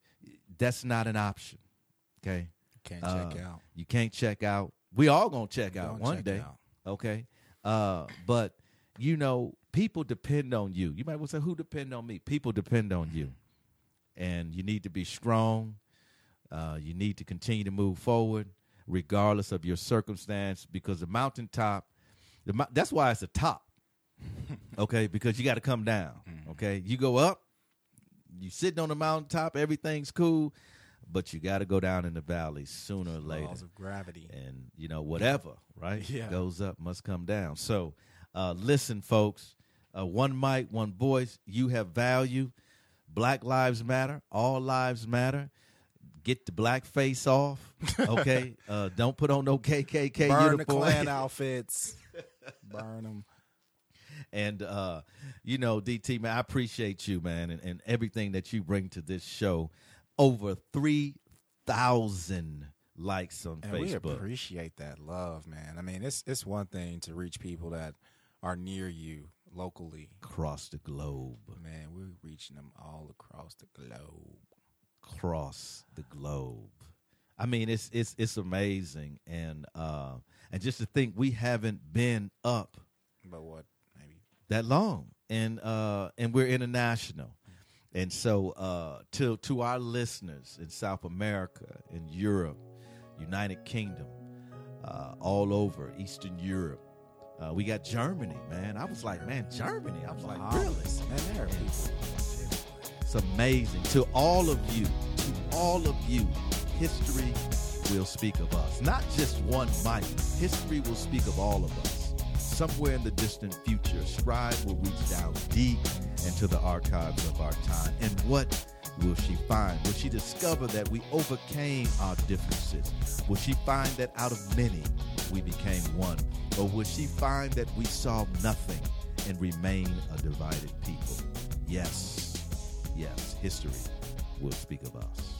that's not an option. Okay? Can't Uh, check out. You can't check out. We all gonna check out Don't one check day. out. Okay. Uh, but you know, people depend on you. You might well say, who depend on me? People depend on you. And you need to be strong. Uh, you need to continue to move forward, regardless of your circumstance, because the mountaintop, the mou- that's why it's a top. Okay, because you got to come down. Okay, you go up, you sitting on the mountaintop, everything's cool, but you got to go down in the valley sooner or later. Laws of gravity. And you know, whatever, right? Yeah. Goes up must come down. So, uh, listen, folks. Uh, one mic, one voice. You have value. Black lives matter. All lives matter. Get the black face off. Okay. uh, don't put on no K K K Burn the uniform. Klan outfits. Burn them. And, uh, you know, D T, man, I appreciate you, man, and, and everything that you bring to this show. Over three thousand likes on And we Facebook. appreciate that love, man. I mean, it's it's one thing to reach people that are near you locally. Across the globe. Man, we're reaching them all across the globe. Across the globe. I mean, it's it's it's amazing. And uh, and just to think we haven't been up But what, maybe? that long, and uh, and we're international, and so uh, to to our listeners in South America, in Europe, United Kingdom, uh, all over Eastern Europe, uh, we got Germany, man. I was like, man, Germany. I was like, really? Man, there are people. It's amazing. To all of you, to all of you, history will speak of us. Not just one might. History will speak of all of us. Somewhere in the distant future, Scribe will reach down deep into the archives of our time. And what will she find? Will she discover that we overcame our differences? Will she find that out of many, we became one? Or will she find that we saw nothing and remain a divided people? Yes, yes, history will speak of us.